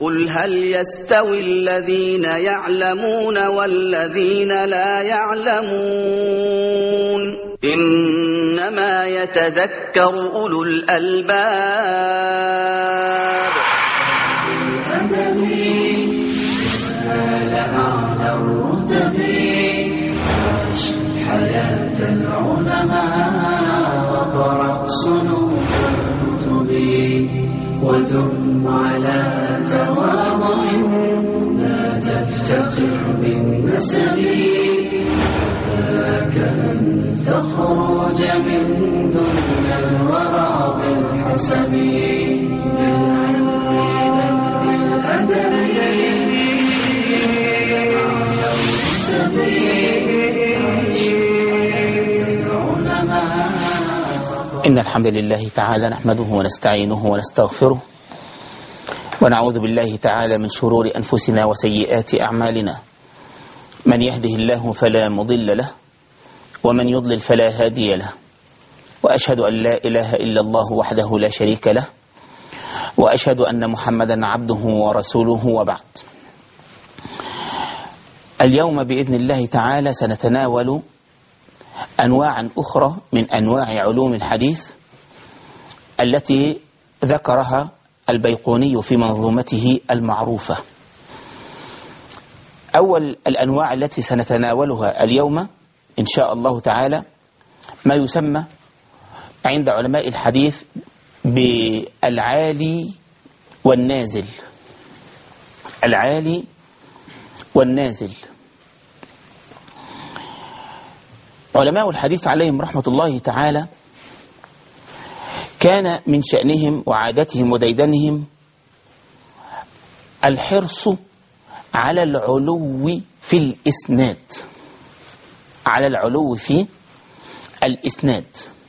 قل هل يستوي الذين يعلمون والذين لا يعلمون إنما يتذكر أولو الألباب. حياة العلماء وقرأ صنوف الكتب ودم على تواضع لا تفتخر بالنسب ذاك أن تخرج من دون الورى بالحسب بالعلم بل إن الحمد لله تعالى نحمده ونستعينه ونستغفره ونعوذ بالله تعالى من شرور أنفسنا وسيئات أعمالنا. من يهده الله فلا مضل له ومن يضلل فلا هادي له، وأشهد أن لا إله إلا الله وحده لا شريك له، وأشهد أن محمدا عبده ورسوله، وبعد. اليوم بإذن الله تعالى سنتناول أنواعا أخرى من أنواع علوم الحديث التي ذكرها البيقوني في منظومته المعروفة. أول الأنواع التي سنتناولها اليوم إن شاء الله تعالى ما يسمى عند علماء الحديث بالعالي والنازل. العالي والنازل. علماء الحديث عليهم رحمة الله تعالى كان من شأنهم وعادتهم وديدنهم الحرص على العلو في الإسناد، على العلو في الإسناد،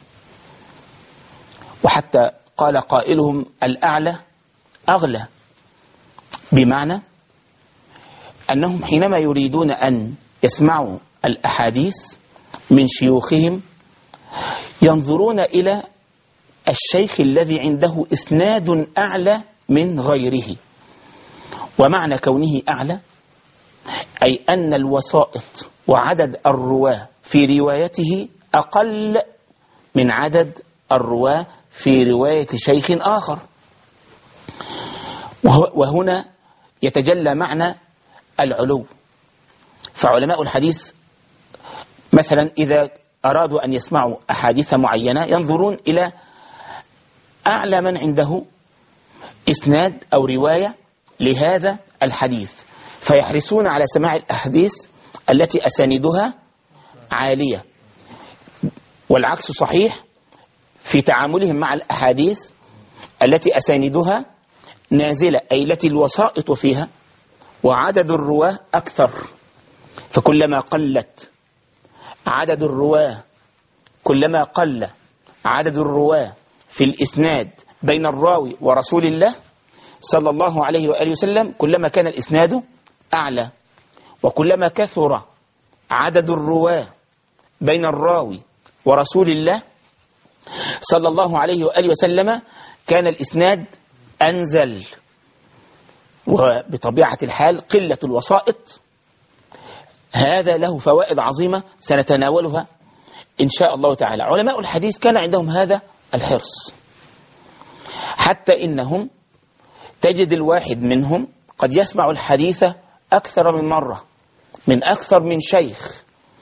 وحتى قال قائلهم الأعلى أغلى، بمعنى أنهم حينما يريدون أن يسمعوا الأحاديث من شيوخهم ينظرون إلى الشيخ الذي عنده إسناد أعلى من غيره. ومعنى كونه أعلى أي أن الوسائط وعدد الرواة في روايته أقل من عدد الرواة في رواية شيخ آخر. وهنا يتجلى معنى العلو. فعلماء الحديث مثلا إذا أرادوا أن يسمعوا أحاديث معينة ينظرون إلى أعلى من عنده إسناد أو رواية لهذا الحديث، فيحرصون على سماع الأحاديث التي أساندها عالية. والعكس صحيح في تعاملهم مع الأحاديث التي أساندها نازلة، أي التي الوسائط فيها وعدد الرواة أكثر. فكلما قلت عدد الرواة، كلما قل عدد الرواة في الإسناد بين الراوي ورسول الله صلى الله عليه وآله وسلم كلما كان الإسناد أعلى، وكلما كثر عدد الرواة بين الراوي ورسول الله صلى الله عليه وآله وسلم كان الإسناد أنزل. وبطبيعة الحال قلة الوسائط هذا له فوائد عظيمة سنتناولها إن شاء الله تعالى. علماء الحديث كان عندهم هذا الحرص، حتى إنهم تجد الواحد منهم قد يسمع الحديث أكثر من مرة من أكثر من شيخ،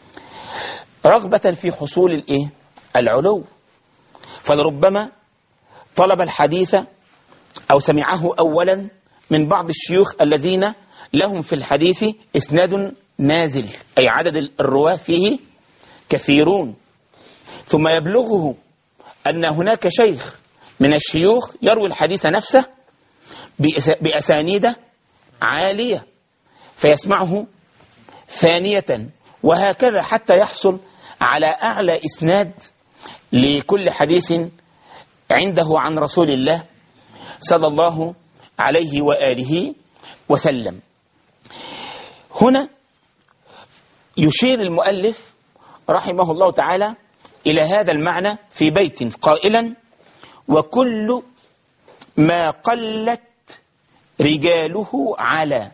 رغبة في حصول العلو. فلربما طلب الحديث أو سمعه أولا من بعض الشيوخ الذين لهم في الحديث إسناد نازل، أي عدد الرواة فيه كثيرون، ثم يبلغه أن هناك شيخ من الشيوخ يروي الحديث نفسه بأسانيد عالية فيسمعه ثانية، وهكذا حتى يحصل على أعلى إسناد لكل حديث عنده عن رسول الله صلى الله عليه وآله وسلم. هنا يشير المؤلف رحمه الله تعالى إلى هذا المعنى في بيت قائلا: وكل ما قلت رجاله على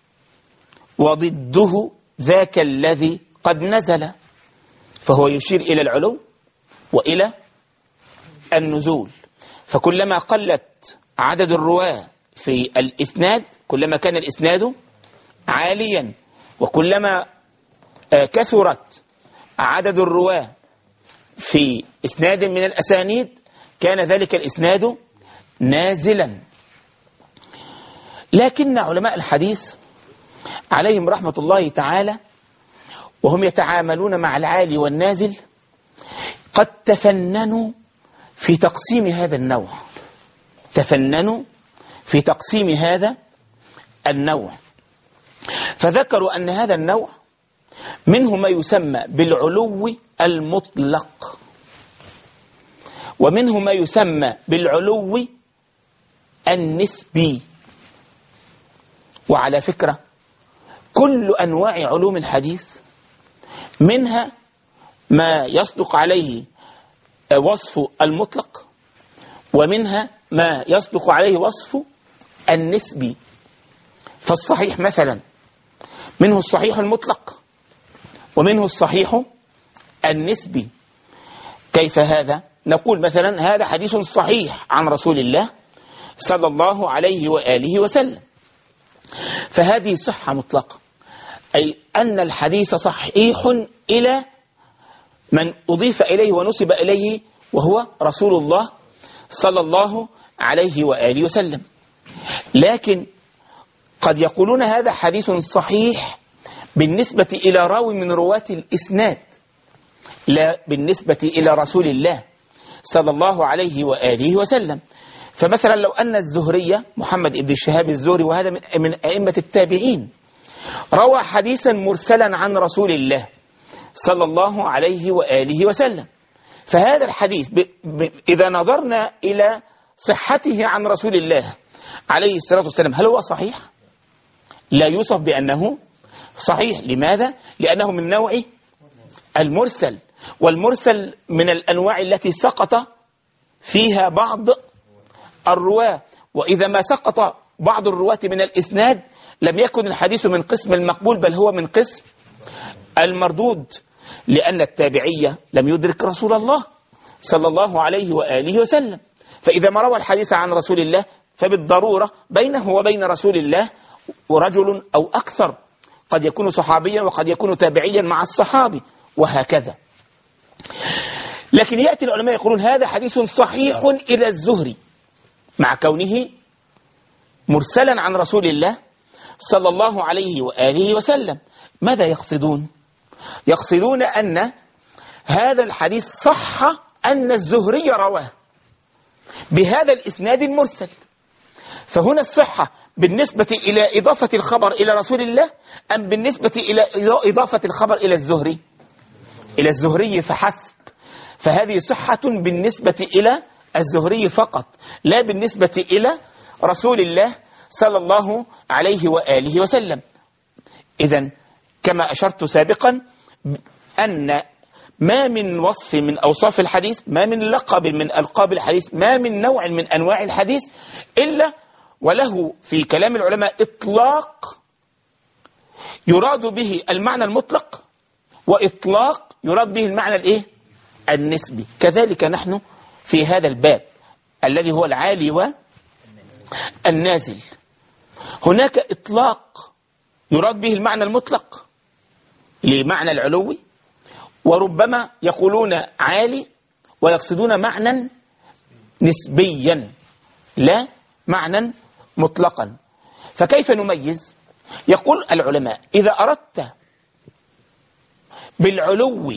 وضده ذاك الذي قد نزل، فهو يشير إلى العلو وإلى النزول. فكلما قلت عدد الرواة في الإسناد كلما كان الإسناد عاليا، وكلما كثرت عدد الرواة في إسناد من الأسانيد كان ذلك الإسناد نازلا. لكن علماء الحديث عليهم رحمة الله تعالى وهم يتعاملون مع العالي والنازل قد تفننوا في تقسيم هذا النوع، تفننوا في تقسيم هذا النوع، فذكروا أن هذا النوع منه ما يسمى بالعلو المطلق، ومنه ما يسمى بالعلو النسبي. وعلى فكرة كل أنواع علوم الحديث منها ما يصدق عليه وصف المطلق، ومنها ما يصدق عليه وصف النسبي. فالصحيح مثلا منه الصحيح المطلق ومنه الصحيح النسبي. كيف هذا؟ نقول مثلا هذا حديث صحيح عن رسول الله صلى الله عليه وآله وسلم، فهذه صحة مطلقة، أي أن الحديث صحيح إلى من أضيف إليه ونسب إليه وهو رسول الله صلى الله عليه وآله وسلم. لكن قد يقولون هذا حديث صحيح بالنسبة إلى راوي من رواة الإسناد، لا بالنسبة إلى رسول الله صلى الله عليه وآله وسلم. فمثلا لو أن الزهري محمد بن شهاب الزهري، وهذا من أئمة التابعين، روى حديثا مرسلا عن رسول الله صلى الله عليه وآله وسلم، فهذا الحديث إذا نظرنا إلى صحته عن رسول الله عليه الصلاة والسلام هل هو صحيح؟ لا يوصف بأنه صحيح. لماذا؟ لأنه من نوع المرسل، والمرسل من الأنواع التي سقط فيها بعض الرواة، وإذا ما سقط بعض الرواة من الإسناد لم يكن الحديث من قسم المقبول بل هو من قسم المردود، لأن التابعية لم يدرك رسول الله صلى الله عليه وآله وسلم. فإذا ما روى الحديث عن رسول الله فبالضرورة بينه وبين رسول الله رجل أو أكثر، قد يكون صحابيا وقد يكون تابعيا مع الصحابي وهكذا. لكن يأتي العلماء يقولون هذا حديث صحيح إلى الزهري مع كونه مرسلا عن رسول الله صلى الله عليه وآله وسلم. ماذا يقصدون؟ يقصدون أن هذا الحديث صح أن الزهري رواه بهذا الإسناد المرسل، فهنا الصحة بالنسبة إلى إضافة الخبر إلى رسول الله أم بالنسبة إلى إضافة الخبر إلى الزهري؟ إلى الزهري فحسب، فهذه صحة بالنسبة إلى الزهري فقط، لا بالنسبة إلى رسول الله صلى الله عليه وآله وسلم. إذن كما أشرت سابقا أن ما من وصف من أوصاف الحديث، ما من لقب من ألقاب الحديث، ما من نوع من أنواع الحديث إلا وله في كلام العلماء إطلاق يراد به المعنى المطلق، وإطلاق يراد به المعنى النسبي. كذلك نحن في هذا الباب الذي هو العالي والنازل، هناك إطلاق يراد به المعنى المطلق لمعنى العلوي، وربما يقولون عالي ويقصدون معنى نسبيا لا معنى مطلقا. فكيف نميز؟ يقول العلماء إذا أردت بالعلو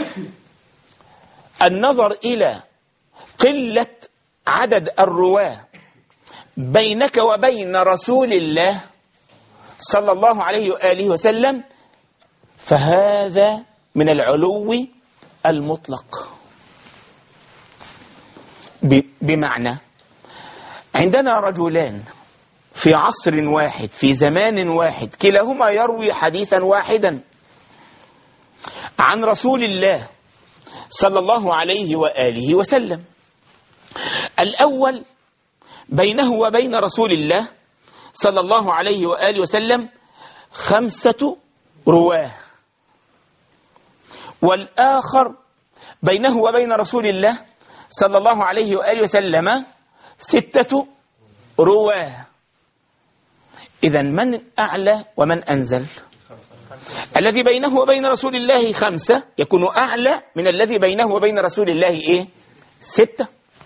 النظر إلى قلة عدد الرواة بينك وبين رسول الله صلى الله عليه وآله وسلم فهذا من العلو المطلق. بمعنى عندنا رجلان في عصر واحد في زمان واحد كلاهما يروي حديثا واحدا عن رسول الله صلى الله عليه وآله وسلم. الأول بينه وبين رسول الله صلى الله عليه وآله وسلم 5 رواه، والآخر بينه وبين رسول الله صلى الله عليه وآله وسلم 6 رواه. إذن من أعلى ومن أنزل؟ الذي بينه وبين رسول الله 5 يكون أعلى من الذي بينه وبين رسول الله 6.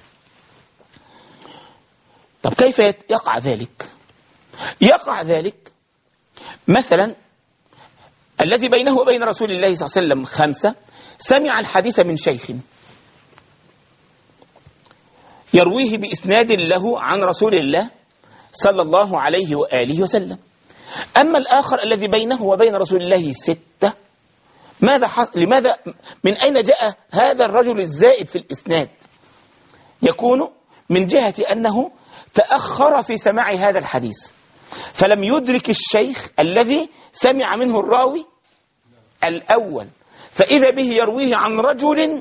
طب كيف يقع ذلك؟ يقع ذلك مثلا الذي بينه وبين رسول الله صلى الله عليه وسلم 5 سمع الحديث من شيخ يرويه بإسناد له عن رسول الله صلى الله عليه وآله وسلم. أما الآخر الذي بينه وبين رسول الله 6 لماذا من أين جاء هذا الرجل الزائد في الإسناد؟ يكون من جهة أنه تأخر في سماع هذا الحديث فلم يدرك الشيخ الذي سمع منه الراوي الأول، فإذا به يرويه عن رجل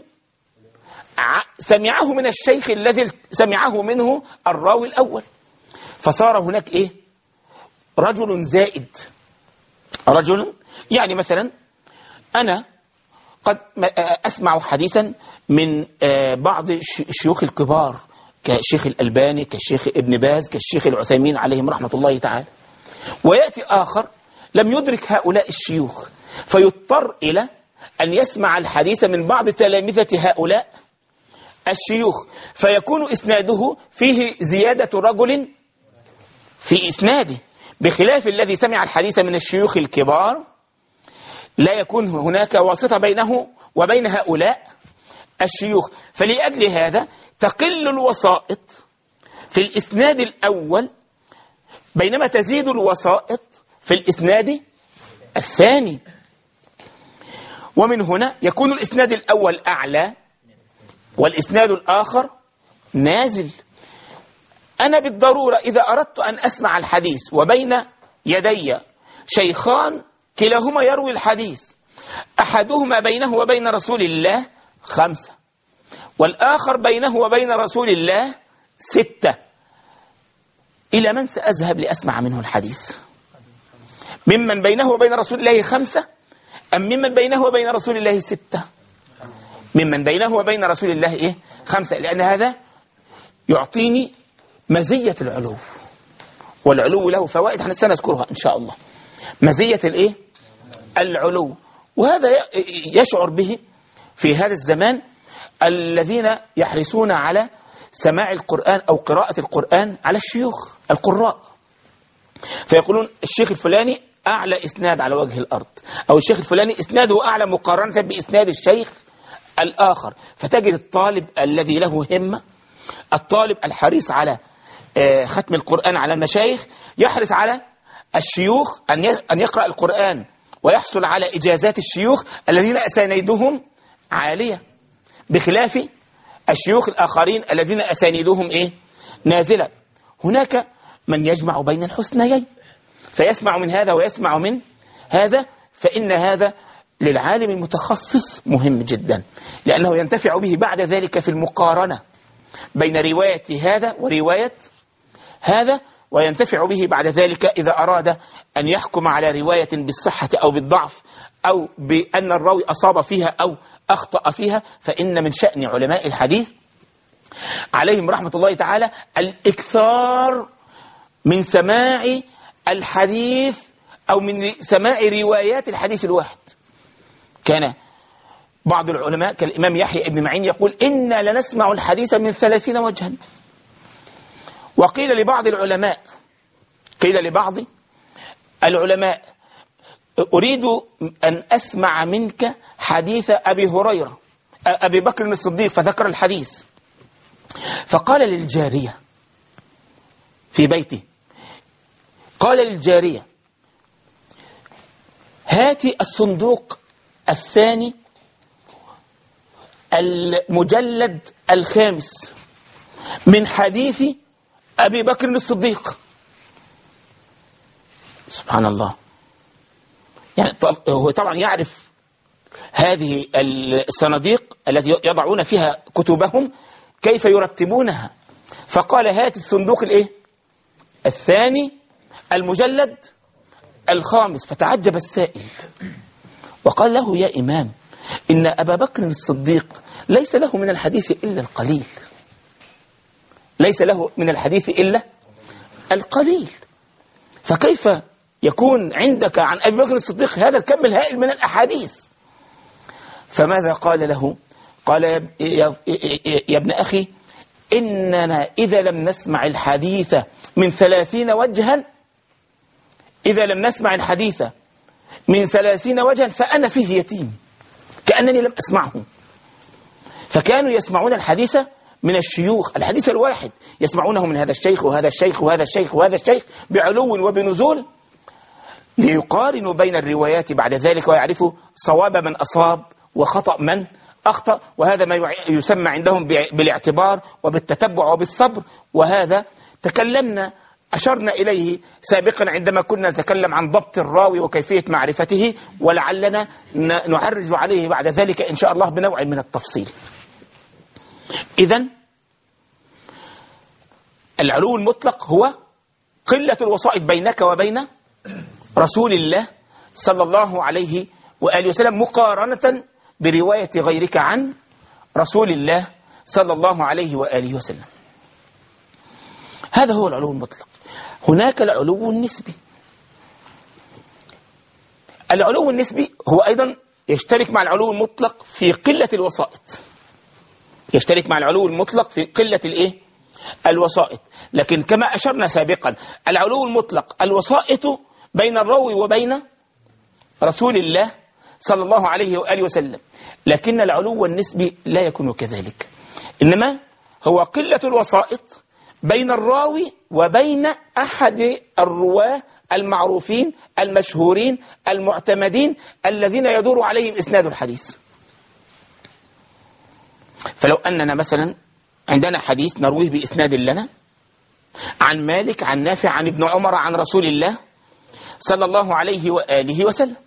سمعه من الشيخ الذي سمعه منه الراوي الأول، فصار هناك رجل زائد. رجل يعني مثلا أنا قد أسمع حديثا من بعض الشيوخ الكبار كالشيخ الألباني، كالشيخ ابن باز، كالشيخ العثيمين عليهم رحمة الله تعالى، ويأتي آخر لم يدرك هؤلاء الشيوخ فيضطر إلى أن يسمع الحديث من بعض تلامذة هؤلاء الشيوخ، فيكون إسناده فيه زيادة رجل في إسناده، بخلاف الذي سمع الحديث من الشيوخ الكبار لا يكون هناك واسطة بينه وبين هؤلاء الشيوخ. فلأجل هذا تقل الوسائط في الإسناد الأول بينما تزيد الوسائط في الإسناد الثاني، ومن هنا يكون الإسناد الأول أعلى والإسناد الآخر نازل. أنا بالضرورة إذا أردت أن أسمع الحديث وبين يدي شيخان كلاهما يروي الحديث، أحدهما بينه وبين رسول الله 5 والآخر بينه وبين رسول الله 6، إلى من سأذهب لأسمع منه الحديث؟ ممن بينه وبين رسول الله 5 أم ممن بينه وبين رسول الله 6؟ ممن بينه وبين رسول الله 5، لأن هذا يعطيني مزية العلو، والعلو له فوائد سنذكرها إن شاء الله. مزية العلو، وهذا يشعر به في هذا الزمان الذين يحرصون على سماع القرآن أو قراءة القرآن على الشيوخ القراء، فيقولون الشيخ الفلاني أعلى إسناد على وجه الأرض، أو الشيخ الفلاني إسناده أعلى مقارنة بإسناد الشيخ الآخر. فتجد الطالب الذي له همة، الطالب الحريص على ختم القرآن على المشايخ، يحرص على الشيوخ أن يقرأ القرآن ويحصل على إجازات الشيوخ الذين أسانيدهم عالية، بخلاف الشيوخ الآخرين الذين أسانيدهم نازلة. هناك من يجمع بين الحسنيين فيسمع من هذا ويسمع من هذا، فإن هذا للعالم المتخصص مهم جدا، لأنه ينتفع به بعد ذلك في المقارنة بين رواية هذا ورواية هذا، وينتفع به بعد ذلك إذا أراد أن يحكم على رواية بالصحة أو بالضعف أو بأن الراوي أصاب فيها أو أخطأ فيها. فإن من شأن علماء الحديث عليهم رحمة الله تعالى الإكثار من سماع الحديث أو من سماع روايات الحديث الواحد. كان بعض العلماء كالإمام يحيى ابن معين يقول إنا لنسمع الحديث من 30 وجها. وقيل لبعض العلماء أريد أن أسمع منك حديث أبي بكر الصديق، فذكر الحديث، فقال للجارية في بيته، قال للجارية هاتي الصندوق الثاني المجلد 5 من حديث أبي بكر الصديق. سبحان الله، يعني هو طبعا يعرف هذه الصناديق التي يضعون فيها كتبهم كيف يرتبونها، فقال هات الصندوق الثاني المجلد الخامس. فتعجب السائل وقال له: يا إمام، إن أبا بكر الصديق ليس له من الحديث إلا القليل، ليس له من الحديث إلا القليل، فكيف يكون عندك عن أبي بكر الصديق هذا الكم الهائل من الأحاديث؟ فماذا قال له؟ قال: يا ابن أخي، إننا إذا لم نسمع الحديث من 30 وجها، إذا لم نسمع الحديث من 30 وجها فأنا فيه يتيم، كأنني لم أسمعه. فكانوا يسمعون الحديث من الشيوخ، الحديث الواحد يسمعونه من هذا الشيخ وهذا الشيخ وهذا الشيخ وهذا الشيخ بعلو وبنزول، ليقارنوا بين الروايات بعد ذلك ويعرفوا صواب من أصاب وخطأ من أخطأ. وهذا ما يسمى عندهم بالاعتبار وبالتتبع وبالصبر. وهذا تكلمنا أشرنا إليه سابقا عندما كنا نتكلم عن ضبط الراوي وكيفية معرفته، ولعلنا نعرج عليه بعد ذلك إن شاء الله بنوع من التفصيل. إذن العلو المطلق هو قلة الوسائط بينك وبين رسول الله صلى الله عليه وآله وسلم مقارنة برواية غيرك عن رسول الله صلى الله عليه وآله وسلم. هذا هو العلو المطلق. هناك العلو النسبي. العلو النسبي هو أيضا يشترك مع العلو المطلق في قلة الوسائط، يشترك مع العلو المطلق في قلة الوسائط. لكن كما أشرنا سابقا العلو المطلق الوسائط بين الراوي وبين رسول الله صلى الله عليه وآله وسلم، لكن العلو النسبي لا يكون كذلك، إنما هو قلة الوسائط بين الراوي وبين أحد الرواه المعروفين المشهورين المعتمدين الذين يدور عليهم إسناد الحديث. فلو أننا مثلا عندنا حديث نرويه بإسناد لنا عن مالك عن نافع عن ابن عمر عن رسول الله صلى الله عليه وآله وسلم،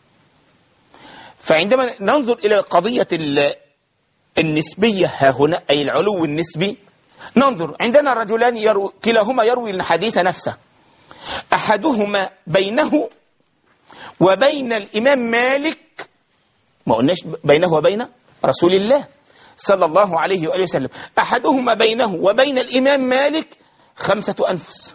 فعندما ننظر إلى قضية النسبية ها هنا أي العلو النسبي، ننظر عندنا رجلان كلاهما يروي الحديث نفسه، أحدهما بينه وبين الإمام مالك، ما قلناش بينه وبين رسول الله صلى الله عليه وآله وسلم، أحدهما بينه وبين الإمام مالك 5 أنفس،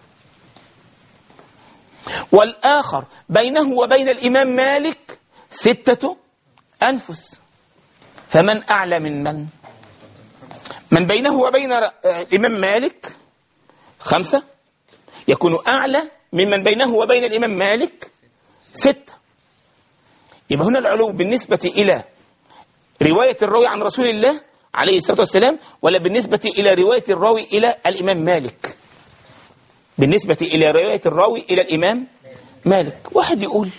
والآخر بينه وبين الإمام مالك 6 أنفس. فمن أعلى من من؟ من بينه وبين الإمام مالك 5 يكون أعلى ممن بينه وبين الإمام مالك 6. يبقى هنا العلو بالنسبة إلى رواية الراوي عن رسول الله عليه الصلاة والسلام، ولا بالنسبة إلى رواية الراوي إلى الإمام مالك؟ بالنسبة إلى رواية الراوي إلى الإمام مالك. واحد يقول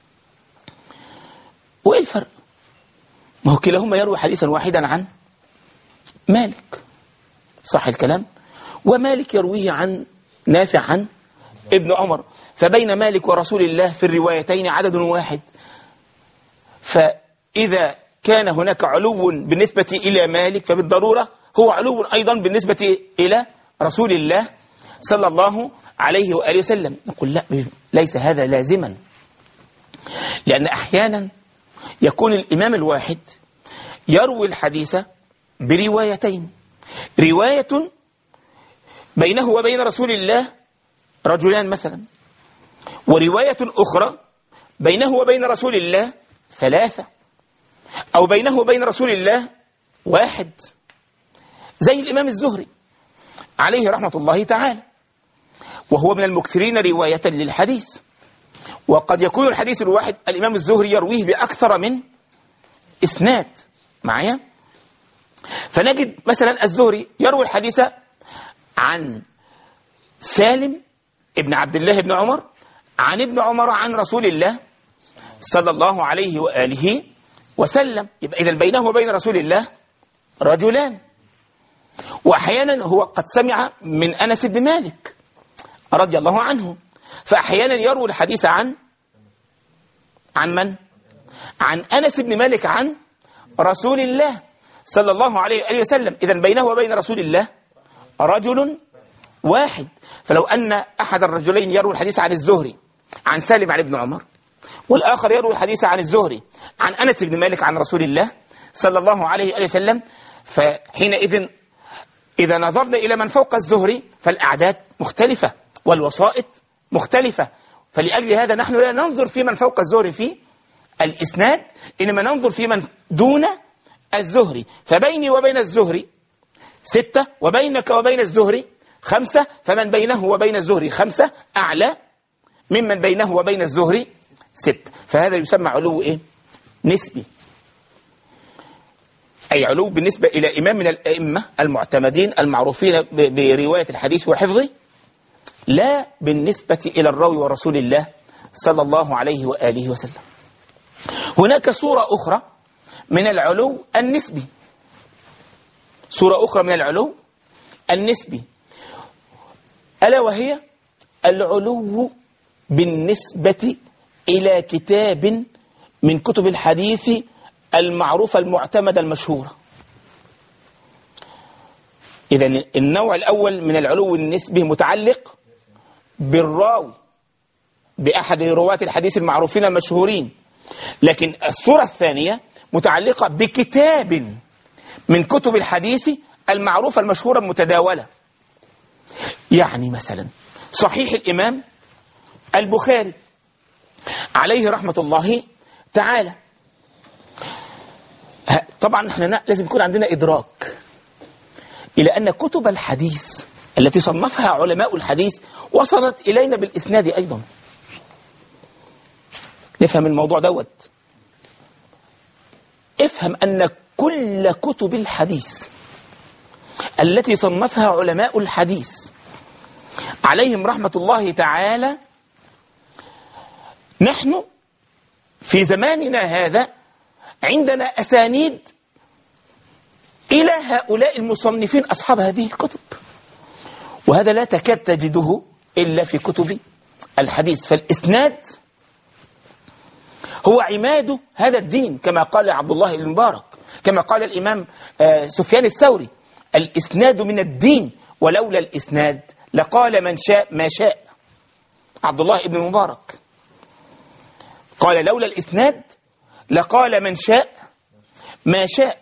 وإيه الفرق؟ ما هو كلاهما يروي حديثا واحدا عن مالك، صح الكلام؟ ومالك يرويه عن نافع عن ابن عمر، فبين مالك ورسول الله في الروايتين عدد واحد. فإذا كان هناك علو بالنسبة إلى مالك فبالضرورة هو علو أيضا بالنسبة إلى رسول الله صلى الله عليه وآله وسلم. نقول لا، ليس هذا لازما، لأن أحيانا يكون الإمام الواحد يروي الحديث بروايتين، رواية بينه وبين رسول الله رجلان مثلا، ورواية أخرى بينه وبين رسول الله 3، أو بينه وبين رسول الله 1، زي الإمام الزهري عليه رحمة الله تعالى، وهو من المكثرين رواية للحديث. وقد يكون الحديث الواحد الإمام الزهري يرويه بأكثر من إسناد معايا. فنجد مثلا الزهري يروي الحديث عن سالم ابن عبد الله بن عمر عن ابن عمر عن رسول الله صلى الله عليه وآله وسلم. يبقى إذن بينه وبين رسول الله رجلان. وأحيانا هو قد سمع من أنس بن مالك رضي الله عنه، فأحيانا يروي الحديث عن من؟ عن أنس بن مالك عن رسول الله صلى الله عليه وآله وسلم. إذن بينه وبين رسول الله رجل واحد. فلو أن أحد الرجلين يروي الحديث عن الزهري عن سالم عن ابن عمر، والآخر يروي الحديث عن الزهري عن أنس بن مالك عن رسول الله صلى الله عليه وسلم، فحينئذ إذا نظرنا إلى من فوق الزهري فالأعداد مختلفة والوسائط مختلفة. فلأجل هذا نحن لا ننظر في من فوق الزهري في الإسناد، إنما ننظر في من دون الزهري. فبيني وبين الزهري 6، وبينك وبين الزهري 5، فمن بينه وبين الزهري 5 أعلى ممن بينه وبين الزهري 6. فهذا يسمى علو إيه؟ نسبي، أي علو بالنسبة إلى إمام من الأئمة المعتمدين المعروفين برواية الحديث وحفظه، لا بالنسبة إلى الراوي ورسول الله صلى الله عليه وآله وسلم. هناك صورة أخرى من العلو النسبي، صورة أخرى من العلو النسبي، ألا وهي العلو بالنسبة إلى كتاب من كتب الحديث المعروفة المعتمدة المشهورة. إذن النوع الأول من العلو النسبي متعلق بالراوي، بأحد رواة الحديث المعروفين المشهورين، لكن الصورة الثانية متعلقة بكتاب من كتب الحديث المعروفة المشهورة المتداولة. يعني مثلا صحيح الإمام البخاري عليه رحمة الله تعالى، طبعا احنا لازم يكون عندنا إدراك إلى أن كتب الحديث التي صنفها علماء الحديث وصلت إلينا بالإسناد أيضا. نفهم الموضوع دوت. افهم أن كل كتب الحديث التي صنفها علماء الحديث عليهم رحمة الله تعالى، نحن في زماننا هذا عندنا أسانيد إلى هؤلاء المصنفين أصحاب هذه الكتب، وهذا لا تكاد تجده إلا في كتب الحديث. فالإسناد هو عماد هذا الدين، كما قال عبد الله بن المبارك، كما قال الإمام سفيان الثوري: الإسناد من الدين، ولولا الإسناد لقال من شاء ما شاء. عبد الله بن المبارك قال: لولا الإسناد لقال من شاء ما شاء.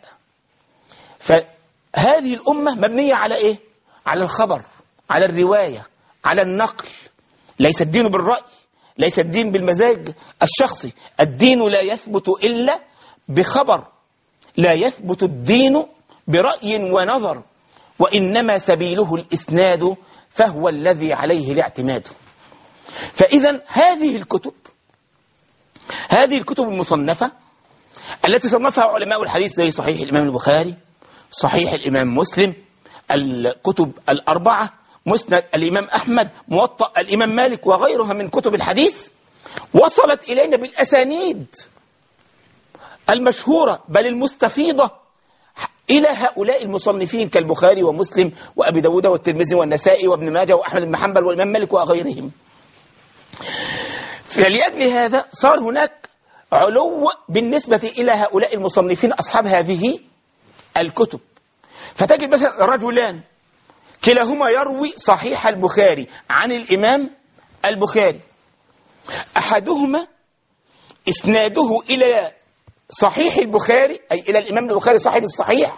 فهذه الأمة مبنية على إيه؟ على الخبر، على الرواية، على النقل. ليس الدين بالرأي، ليس الدين بالمزاج الشخصي. الدين لا يثبت إلا بخبر، لا يثبت الدين برأي ونظر، وإنما سبيله الإسناد فهو الذي عليه الاعتماد. فإذا هذه الكتب المصنفة التي صنفها علماء الحديث زي صحيح الإمام البخاري، صحيح الإمام مسلم، الكتب الأربعة، مسند الإمام أحمد، موطأ الإمام مالك، وغيرها من كتب الحديث، وصلت إلينا بالأسانيد المشهورة بل المستفيضة إلى هؤلاء المصنفين كالبخاري ومسلم وأبي داود والترمذي والنسائي وابن ماجه وأحمد بن حنبل والإمام مالك وغيرهم. فلأجل هذا صار هناك علو بالنسبة إلى هؤلاء المصنفين أصحاب هذه الكتب. فتجد مثلا رجلان كلاهما يروي صحيح البخاري عن الإمام البخاري، أحدهما إسناده إلى صحيح البخاري أي إلى الإمام البخاري صاحب الصحيح،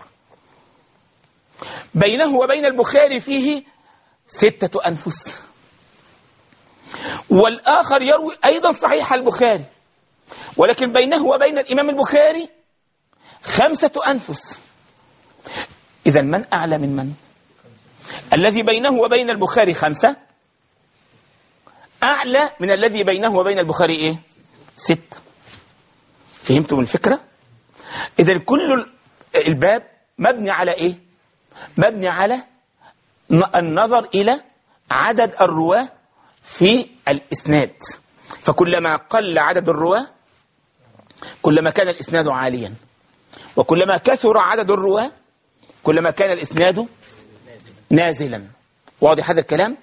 بينه وبين البخاري فيه 6 أنفس، والآخر يروي أيضا صحيح البخاري ولكن بينه وبين الإمام البخاري 5 أنفس. إذن من أعلى من من؟ الذي بينه وبين البخاري 5 أعلى من الذي بينه وبين البخاري إيه؟ 6. فهمتم الفكرة؟ إذن كل الباب مبني على إيه؟ مبني على النظر إلى عدد الرواة في الإسناد، فكلما قل عدد الرواة كلما كان الإسناد عاليا، وكلما كثر عدد الرواة كلما كان الإسناد نازلا. واضح هذا الكلام؟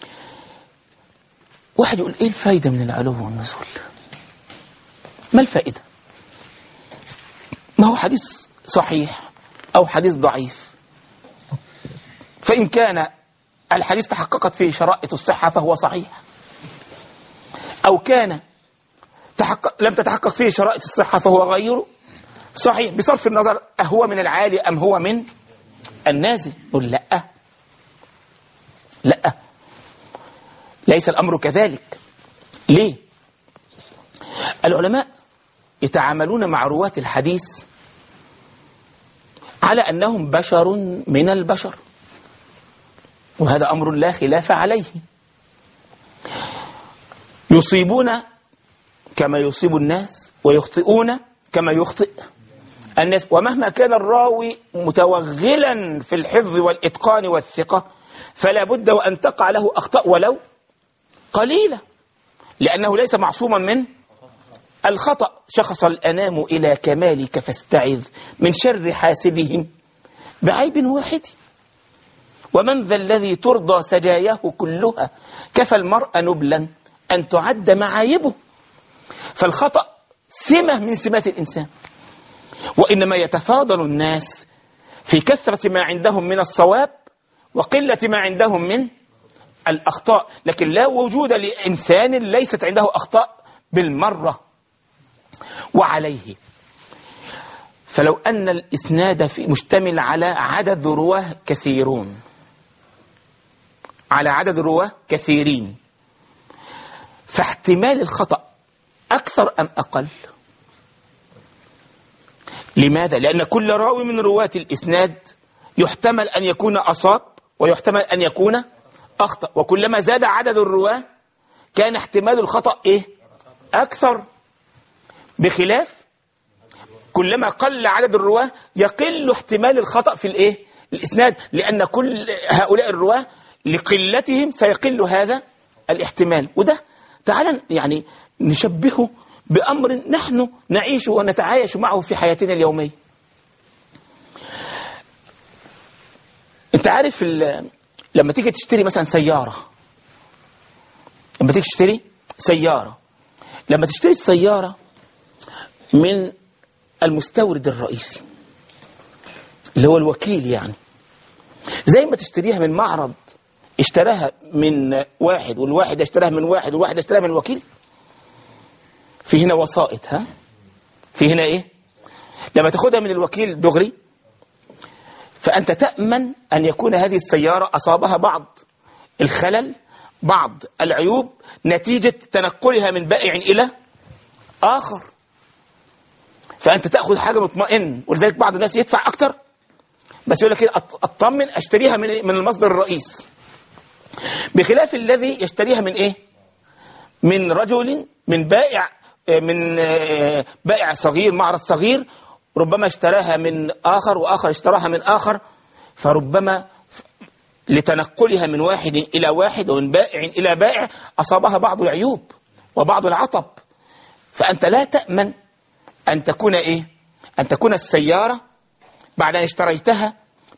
واحد يقول إيه الفائدة من العلو والنزول؟ ما الفائدة؟ ما هو حديث صحيح أو حديث ضعيف، فإن كان الحديث تحققت فيه شرائط الصحة فهو صحيح، أو كان لم تتحقق فيه شرائط الصحة فهو غير صحيح، بصرف النظر أهو من العالي أم هو من النازل. نقول لا، لا، ليس الأمر كذلك. ليه؟ العلماء يتعاملون مع رواة الحديث على أنهم بشر من البشر، وهذا أمر لا خلاف عليه. يصيبون كما يصيب الناس، ويخطئون كما يخطئ الناس، ومهما كان الراوي متوغلا في الحفظ والإتقان والثقة فلا بد وأن تقع له أخطاء ولو قليلة، لأنه ليس معصوما من الخطأ. شخص الأنام إلى كمالك فاستعذ من شر حاسدهم بعيب واحد، ومن ذا الذي ترضى سجاياه كلها، كفى المرء نبلا أن تعد معايبه. فالخطأ سمة من سمات الإنسان، وإنما يتفاضل الناس في كثرة ما عندهم من الصواب وقلة ما عندهم من الأخطاء، لكن لا وجود لإنسان ليست عنده أخطاء بالمرة. وعليه فلو أن الإسناد مشتمل على عدد رواه كثيرون، على عدد رواه كثيرين، فاحتمال الخطأ أكثر أم أقل؟ لماذا؟ لأن كل راوي من رواة الإسناد يحتمل أن يكون أصاب ويحتمل أن يكون أخطأ، وكلما زاد عدد الرواه كان احتمال الخطأ أكثر، بخلاف كلما قل عدد الرواه يقل احتمال الخطأ في الإسناد، لأن كل هؤلاء الرواه لقلتهم سيقل هذا الاحتمال. وده تعالى يعني نشبهه بأمر نحن نعيش ونتعايش معه في حياتنا اليومية. انت عارف لما تيجي تشتري مثلا سيارة، لما تشتري السيارة من المستورد الرئيسي اللي هو الوكيل، يعني زي ما تشتريها من معرض اشتراها من واحد، والواحد اشتراها من واحد، والواحد اشتراها من الوكيل، في هنا وسائط. في هنا لما تاخدها من الوكيل دغري فأنت تأمن أن يكون هذه السيارة أصابها بعض الخلل، بعض العيوب، نتيجة تنقلها من بائع إلى آخر، فأنت تأخذ حاجة مطمئن. ولذلك بعض الناس يدفع أكتر بس يقول لك أطمن أشتريها من المصدر الرئيس، بخلاف الذي يشتريها من من رجل، من بائع صغير، معرض صغير، ربما اشتراها من آخر وآخر اشتراها من آخر، فربما لتنقلها من واحد إلى واحد ومن بائع إلى بائع أصابها بعض العيوب وبعض العطب. فأنت لا تأمن أن تكون أن تكون السيارة بعد أن اشتريتها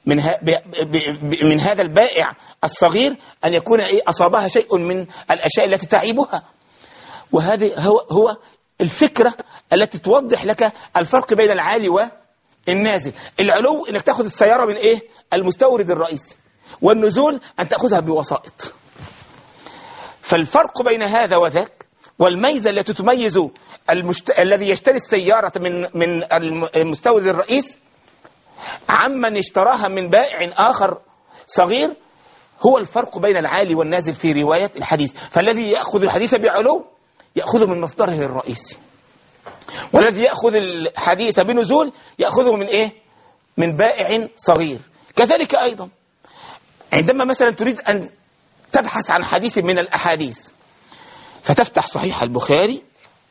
من هذا البائع الصغير أن يكون أصابها شيء من الأشياء التي تعيبها. وهذه هو الفكرة التي توضح لك الفرق بين العالي والنازل. العلو انك تأخذ السيارة من المستورد الرئيسي، والنزول أن تأخذها بوسائط. فالفرق بين هذا وذاك، والميزة التي تميز الذي يشتري السيارة من المستورد الرئيس عمن اشتراها من بائع آخر صغير، هو الفرق بين العالي والنازل في رواية الحديث. فالذي يأخذ الحديث بعلو يأخذه من مصدره الرئيسي، والذي يأخذ الحديث بنزول يأخذه من من بائع صغير. كذلك أيضا عندما مثلا تريد أن تبحث عن حديث من الأحاديث، فتفتح صحيح البخاري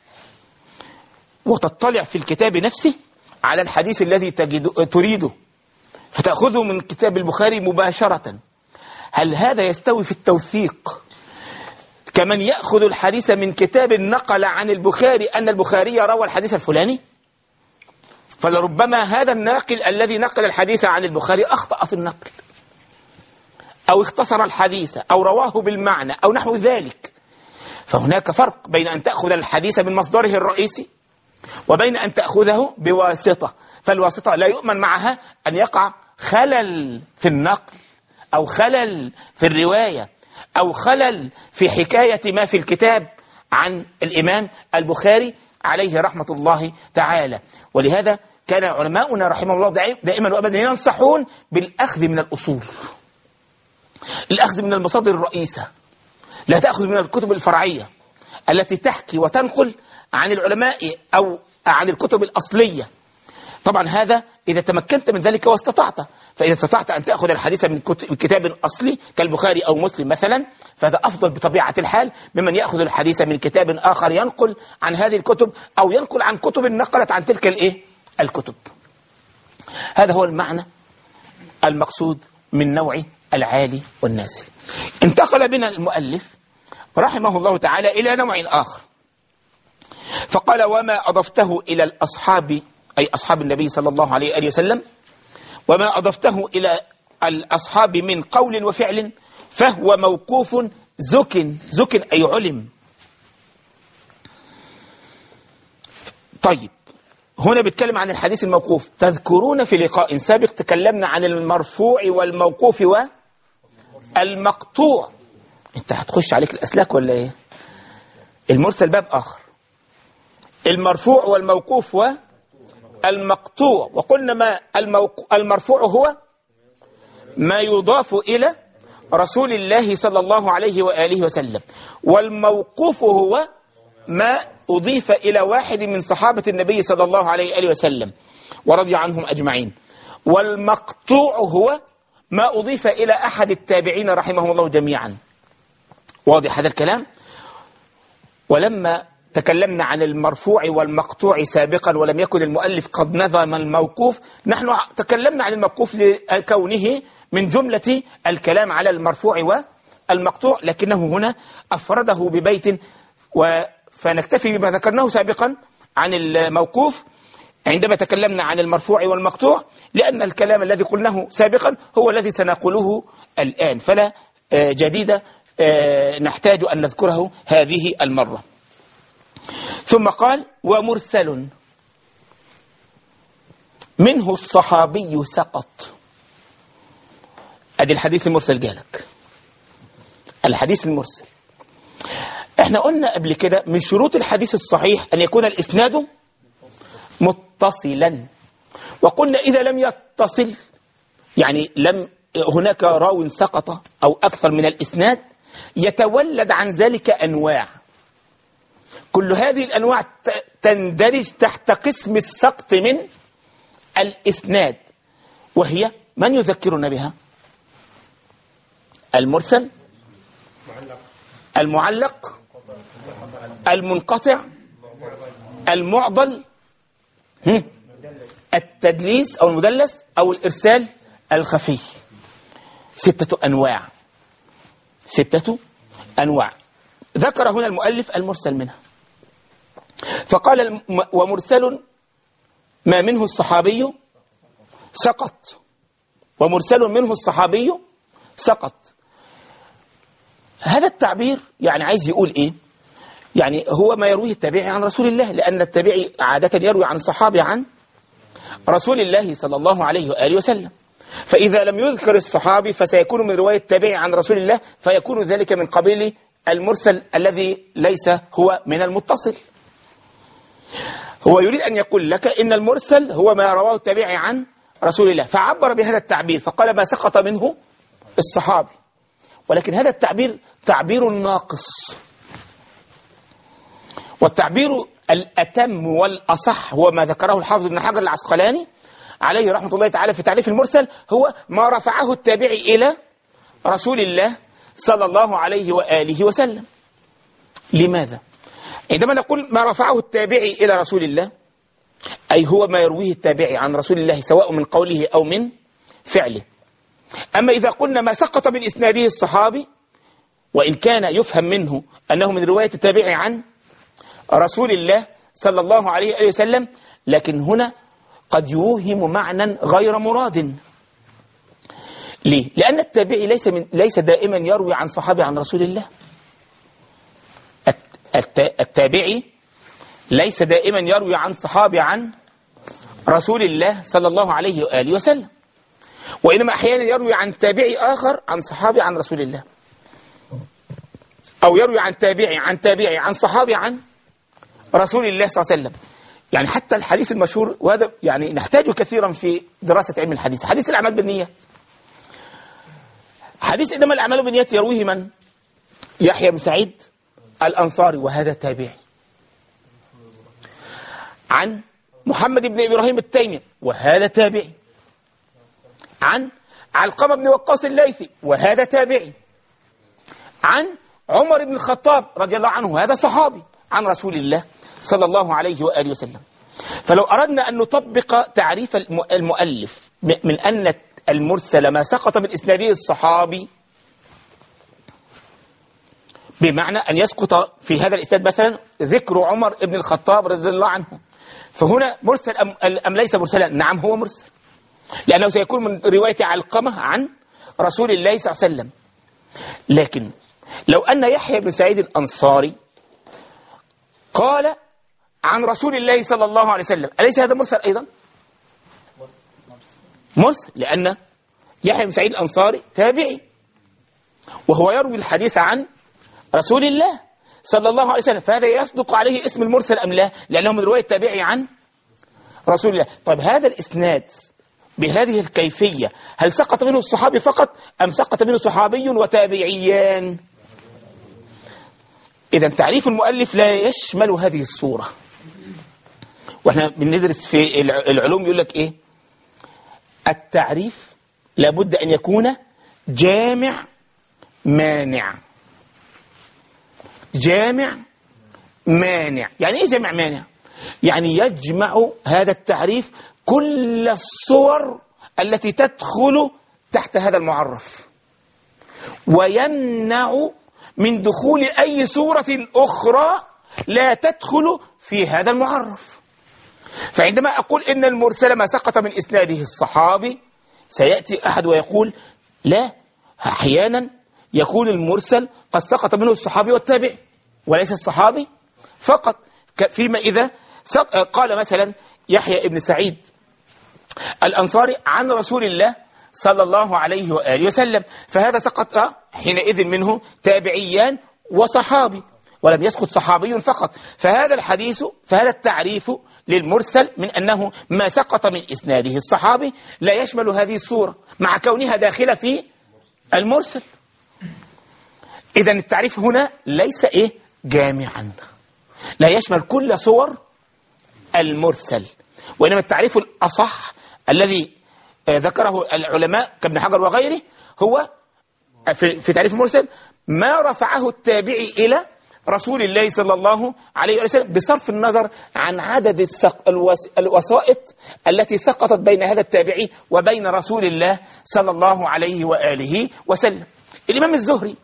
وتطلع في الكتاب نفسه على الحديث الذي تريده، فتأخذه من كتاب البخاري مباشرة. هل هذا يستوي في التوثيق كمن يأخذ الحديث من كتاب نقل عن البخاري أن البخاري روى الحديث الفلاني؟ فلربما هذا الناقل الذي نقل الحديث عن البخاري أخطأ في النقل، أو اختصر الحديث، أو رواه بالمعنى، أو نحو ذلك. فهناك فرق بين أن تأخذ الحديث من مصدره الرئيسي وبين أن تأخذه بواسطة. فالواسطة لا يؤمن معها أن يقع خلل في النقل أو خلل في الرواية أو خلل في حكاية ما في الكتاب عن الإمام البخاري عليه رحمة الله تعالى. ولهذا كان علماؤنا رحمه الله دائما وأبدا ينصحون بالأخذ من الأصول، الأخذ من المصادر الرئيسة، لا تأخذ من الكتب الفرعية التي تحكي وتنقل عن العلماء أو عن الكتب الأصلية. طبعا هذا إذا تمكنت من ذلك واستطعت، فإذا استطعت أن تأخذ الحديث من كتاب أصلي كالبخاري أو مسلم مثلا، فهذا أفضل بطبيعة الحال ممن يأخذ الحديث من كتاب آخر ينقل عن هذه الكتب أو ينقل عن كتب نقلت عن تلك الكتب. هذا هو المعنى المقصود من نوع العالي والنازل. انتقل بنا المؤلف رحمه الله تعالى إلى نوع آخر، فقال: وما أضفته إلى الأصحاب، أي أصحاب النبي صلى الله عليه وسلم، وما أضفته إلى الأصحاب من قول وفعل فهو موقوف زك أي علم. طيب هنا بيتكلم عن الحديث الموقوف. تذكرون في لقاء سابق تكلمنا عن المرفوع والموقوف والمقطوع. انت هتخش عليك الأسلاك ولا ايه؟ المرسل باب آخر، المرفوع والموقوف والمقطوع. وقلنا ما المرفوع هو ما يضاف إلى رسول الله صلى الله عليه وآله وسلم، والموقوف هو ما أضيف إلى واحد من صحابة النبي صلى الله عليه وآله وسلم ورضي عنهم أجمعين، والمقطوع هو ما أضيف إلى أحد التابعين رحمهم الله جميعا. واضح هذا الكلام؟ ولما تكلمنا عن المرفوع والمقطوع سابقا ولم يكن المؤلف قد نظم الموقوف، نحن تكلمنا عن الموقوف لكونه من جملة الكلام على المرفوع والمقطوع، لكنه هنا أفرده ببيت، فنكتفي بما ذكرناه سابقا عن الموقوف عندما تكلمنا عن المرفوع والمقطوع، لأن الكلام الذي قلناه سابقا هو الذي سنقوله الآن، فلا جديد نحتاج أن نذكره هذه المرة. ثم قال: ومرسل منه الصحابي سقط. أدي الحديث المرسل جالك، الحديث المرسل. احنا قلنا قبل كده من شروط الحديث الصحيح أن يكون الإسناد متصلا، وقلنا إذا لم يتصل يعني لم هناك راو سقط أو أكثر من الإسناد يتولد عن ذلك أنواع، كل هذه الأنواع تندرج تحت قسم السقط من الإسناد، وهي من يذكرنا بها؟ المرسل، المعلق، المنقطع، المعضل، التدليس أو المدلس، أو الإرسال الخفي. 6 أنواع، 6 أنواع ذكر هنا المؤلف المرسل منها، فقال: ومرسل ما منه الصحابي سقط، ومرسل منه الصحابي سقط. هذا التعبير يعني عايز يقول إيه؟ يعني هو ما يرويه التابعي عن رسول الله، لأن التابعي عادة يروي عن الصحابي عن رسول الله صلى الله عليه وآله وسلم، فإذا لم يذكر الصحابي فسيكون من رواية التابعي عن رسول الله، فيكون ذلك من قبيل المرسل الذي ليس هو من المتصل. هو يريد أن يقول لك إن المرسل هو ما رواه التابعي عن رسول الله، فعبر بهذا التعبير فقال ما سقط منه الصحابي، ولكن هذا التعبير تعبير ناقص، والتعبير الأتم والأصح هو ما ذكره الحافظ ابن حجر العسقلاني عليه رحمة الله تعالى في تعريف المرسل، هو ما رفعه التابعي إلى رسول الله صلى الله عليه وآله وسلم. لماذا؟ عندما نقول ما رفعه التابعي إلى رسول الله، أي هو ما يرويه التابعي عن رسول الله سواء من قوله أو من فعله. أما إذا قلنا ما سقط من إسناده الصحابي، وإن كان يفهم منه أنه من رواية التابعي عن رسول الله صلى الله عليه وسلم، لكن هنا قد يوهم معنى غير مراد. ليه؟ لأن التابعي ليس دائما يروي عن صحابي عن رسول الله. التابعي ليس دائما يروي عن صحابي عن رسول الله صلى الله عليه وآله وسلم، وإنما أحيانا يروي عن تابعي آخر عن صحابي عن رسول الله، أو يروي عن تابعي عن صحابي عن رسول الله صلى الله عليه وسلم. يعني حتى الحديث المشهور، وهذا يعني نحتاجه كثيرا في دراسة علم الحديث، حديث الأعمال بالنيات. حديث إنما الأعمال بالنيات يرويه من؟ يحيى بن سعيد الأنصاري، وهذا تابعي. عن محمد بن إبراهيم التيمي، وهذا تابعي. عن علقمة بن وقاص الليثي، وهذا تابعي. عن عمر بن الخطاب رضي الله عنه، هذا صحابي عن رسول الله صلى الله عليه وآله وسلم. فلو أردنا أن نطبق تعريف المؤلف من أن المرسل ما سقط من إسناده الصحابي، بمعنى أن يسقط في هذا الإسناد مثلا ذكر عمر بن الخطاب رضي الله عنه، فهنا مرسل أم ليس مرسلا؟ نعم هو مرسل، لأنه سيكون من رواية علقمة عن رسول الله صلى الله عليه وسلم. لكن لو أن يحيى بن سعيد الأنصاري قال عن رسول الله صلى الله عليه وسلم، أليس هذا مرسل أيضا؟ مرسل، لأن يحيى بن سعيد الأنصاري تابعي، وهو يروي الحديث عن رسول الله صلى الله عليه وسلم، فهذا يصدق عليه اسم المرسل أم لا؟ لأنه من رواية تابعي عن رسول الله. طيب هذا الإسناد بهذه الكيفية هل سقط منه الصحابي فقط أم سقط منه صحابي وتابعيان؟ إذا تعريف المؤلف لا يشمل هذه الصورة. وإحنا بندرس في العلوم يقول لك إيه؟ التعريف لابد أن يكون جامع مانع. جامع مانع يعني إيه جامع مانع؟ يعني يجمع هذا التعريف كل الصور التي تدخل تحت هذا المعرف، ويمنع من دخول أي صورة أخرى لا تدخل في هذا المعرف. فعندما أقول إن المرسل ما سقط من إسناده الصحابي، سيأتي أحد ويقول لا، أحيانا يكون المرسل قد سقط منه الصحابي والتابعي وليس الصحابي فقط. فيما إذا قال مثلا يحيى بن سعيد الأنصاري عن رسول الله صلى الله عليه وآله وسلم، فهذا سقط حينئذ منه تابعيان وصحابي، ولم يسقط صحابي فقط. فهذا التعريف للمرسل من أنه ما سقط من إسناده الصحابي لا يشمل هذه الصورة مع كونها داخلة في المرسل. إذن التعريف هنا ليس جامعا، لا يشمل كل صور المرسل، وإنما التعريف الأصح الذي ذكره العلماء كابن حجر وغيره هو في تعريف المرسل ما رفعه التابعي إلى رسول الله صلى الله عليه وسلم، بصرف النظر عن عدد الوسائط التي سقطت بين هذا التابعي وبين رسول الله صلى الله عليه وآله وسلم. الإمام الزهري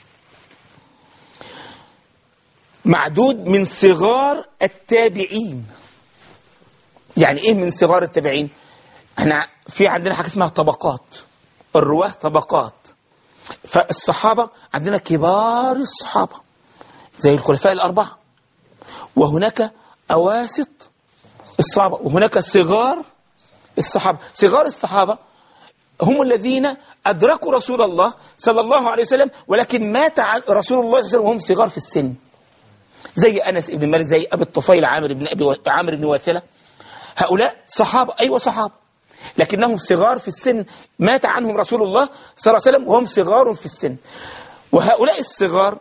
معدود من صغار التابعين. يعني إيه من صغار التابعين؟ احنا في عندنا حاجة اسمها طبقات، الرواه طبقات. فالصحابة عندنا كبار الصحابة زي الخلفاء الأربعة، وهناك أواسط الصحابة، وهناك صغار الصحابة. صغار الصحابة هم الذين أدركوا رسول الله صلى الله عليه وسلم ولكن مات رسول الله صلى الله عليه وسلم وهم صغار في السن، زي أنس بن مالك، زي أبي الطفيل عامر بن واثلة. هؤلاء صحابة، أيوة صحابة، لكنهم صغار في السن، مات عنهم رسول الله صلى الله عليه وسلم وهم صغار في السن. وهؤلاء الصغار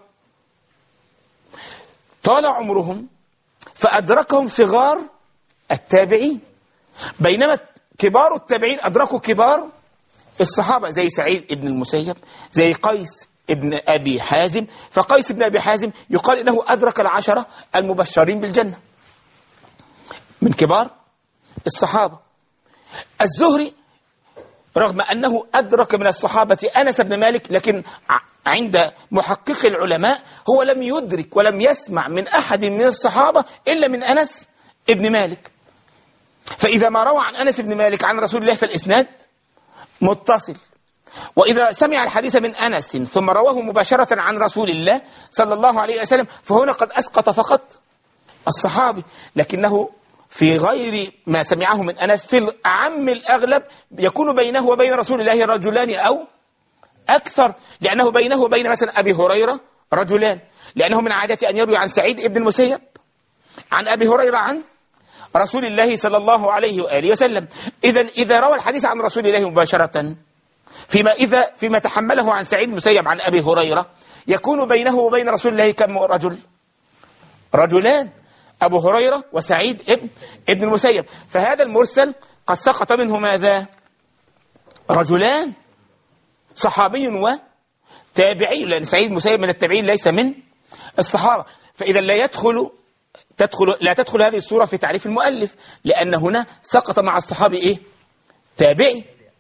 طال عمرهم فأدركهم صغار التابعين، بينما كبار التابعين أدركوا كبار الصحابة زي سعيد بن المسيب، زي قيس ابن أبي حازم. فقيس ابن أبي حازم يقال إنه أدرك العشرة المبشرين بالجنة من كبار الصحابة. الزهري رغم أنه أدرك من الصحابة أنس بن مالك، لكن عند محقق العلماء هو لم يدرك ولم يسمع من أحد من الصحابة إلا من أنس بن مالك. فإذا ما روى عن أنس بن مالك عن رسول الله فالإسناد متصل، وإذا سمع الحديث من أنس ثم رواه مباشرة عن رسول الله صلى الله عليه وسلم فهنا قد أسقط فقط الصحابي، لكنه في غير ما سمعه من أنس في الأعم الأغلب يكون بينه وبين رسول الله رجلان أو أكثر، لأنه بينه وبين مثلا أبي هريرة رجلان، لأنه من عادة أن يروي عن سعيد ابن المسيب عن أبي هريرة عن رسول الله صلى الله عليه وآله وسلم. إذا روى الحديث عن رسول الله مباشرة فيما تحمله عن سعيد المسيب عن أبي هريرة يكون بينه وبين رسول الله كم رجل؟ رجلان، أبو هريرة وسعيد ابن المسيب. فهذا المرسل قد سقط منه ماذا؟ رجلان، صحابي وتابعي، لأن سعيد المسيب من التابعين ليس من الصحابة. فإذا لا تدخل هذه الصورة في تعريف المؤلف، لأن هنا سقط مع الصحابي إيه؟ تابعي.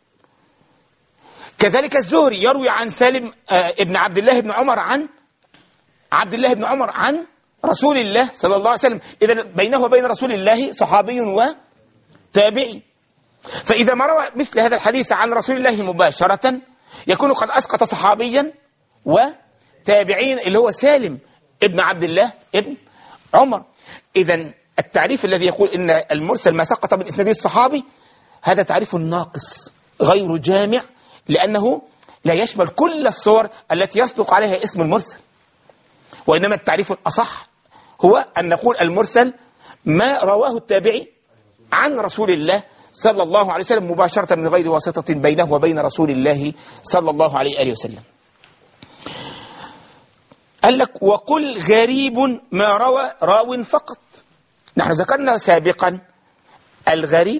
كذلك الزهري يروي عن سالم ابن عبد الله بن عمر عن عبد الله بن عمر عن رسول الله صلى الله عليه وسلم. إذا بينه وبين رسول الله صحابي وتابعي. فإذا ما روى مثل هذا الحديث عن رسول الله مباشرة يكون قد أسقط صحابيا وتابعين، اللي هو سالم ابن عبد الله ابن عمر. إذا التعريف الذي يقول إن المرسل ما سقط من إسناد الصحابي هذا تعريف ناقص غير جامع، لأنه لا يشمل كل الصور التي يصدق عليها اسم المرسل. وإنما التعريف الأصح هو أن نقول المرسل ما رواه التابعي عن رسول الله صلى الله عليه وسلم مباشرة من غير واسطة بينه وبين رسول الله صلى الله عليه وسلم. قال لك وقل غريب ما روى راو فقط. نحن ذكرنا سابقا الغريب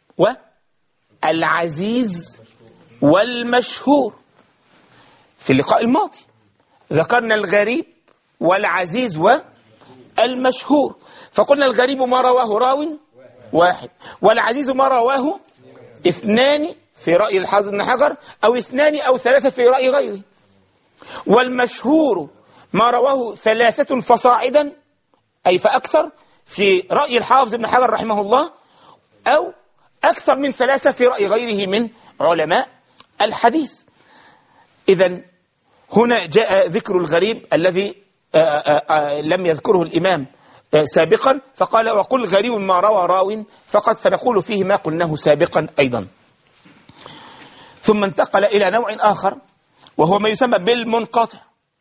والعزيز والمشهور في اللقاء الماضي. ذكرنا الغريب والعزيز والمشهور، فقلنا الغريب ما رواه راو واحد، والعزيز ما رواه اثنان في رأي الحافظ بن حجر، أو اثنان أو ثلاثة في رأي غيره، والمشهور ما رواه ثلاثة فصاعدا أي فأكثر في رأي الحافظ بن حجر رحمه الله، أو أكثر من ثلاثة في رأي غيره من علماء الحديث. إذن هنا جاء ذكر الغريب الذي لم يذكره الإمام سابقا، فقال وقل غريب ما روى راو فقط، فنقول فيه ما قلناه سابقا أيضا. ثم انتقل إلى نوع آخر وهو ما يسمى بالمنقطع.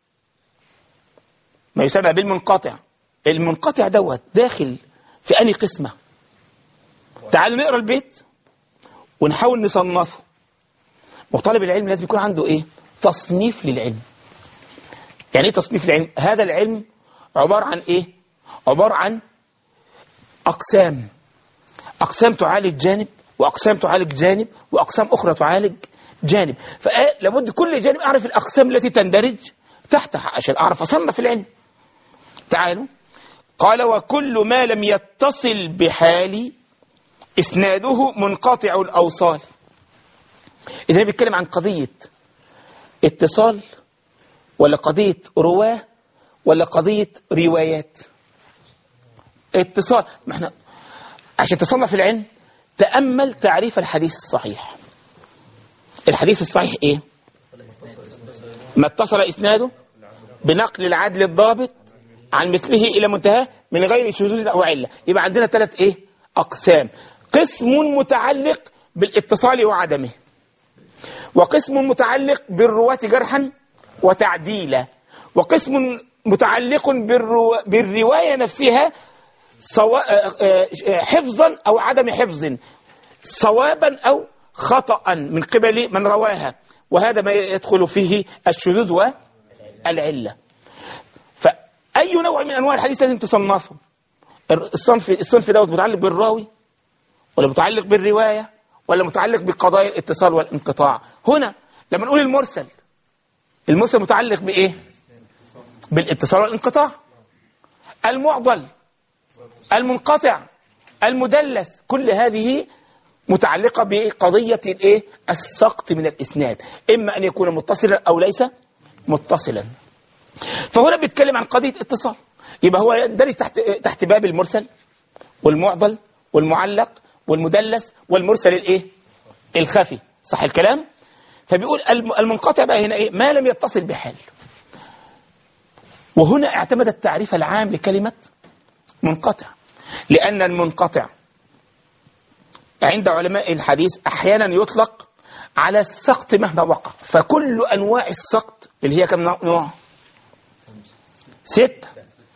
ما يسمى بالمنقطع. المنقطع دوت داخل في أي قسمة؟ تعالوا نقرأ البيت ونحاول نصنفه. وطالب العلم لازم يكون عنده إيه؟ تصنيف للعلم. يعني إيه تصنيف للعلم؟ هذا العلم عبارة عن إيه؟ عبارة عن أقسام. أقسام تعالج جانب، وأقسام تعالج جانب، وأقسام أخرى تعالج جانب. فلابد كل جانب أعرف الأقسام التي تندرج تحتها عشان أعرف أصنف العلم. تعالوا. قال وكل ما لم يتصل بحال إسناده منقطع الأوصال. إذا بيتكلم عن قضية اتصال ولا قضية رواه ولا قضية روايات؟ اتصال. ما احنا عشان تصنف العلم تأمل تعريف الحديث الصحيح. الحديث الصحيح ايه؟ ما اتصل اسناده بنقل العدل الضابط عن مثله الى منتهى من غير شذوذ او عله. يبقى عندنا ثلاث ايه؟ اقسام. قسم متعلق بالاتصال وعدمه، وقسم متعلق بالرواة جرحا وتعديلا، وقسم متعلق بالرواية نفسها حفظا أو عدم حفظ، صوابا أو خطأ من قبل من رواها، وهذا ما يدخل فيه الشذوذ والعلة. فأي نوع من أنواع الحديث لازم تصنفه. الصنف دوت متعلق بالراوي ولا متعلق بالرواية ولا متعلق بقضايا الاتصال والانقطاع. هنا لما نقول المرسل متعلق بإيه؟ بالاتصال والانقطاع. المعضل، المنقطع، المدلس، كل هذه متعلقة بقضية الإيه؟ السقط من الإسناد، إما أن يكون متصلا أو ليس متصلا. فهنا بيتكلم عن قضية اتصال، يبقى هو يندرج تحت باب المرسل والمعضل والمعلق والمدلس والمرسل الإيه؟ الخفي. صح الكلام؟ فبيقول المنقطع بقى هنا إيه؟ ما لم يتصل بحال. وهنا اعتمد التعريف العام لكلمة منقطع، لأن المنقطع عند علماء الحديث أحيانا يطلق على السقط مهما وقع، فكل أنواع السقط اللي هي كم نوع؟ 6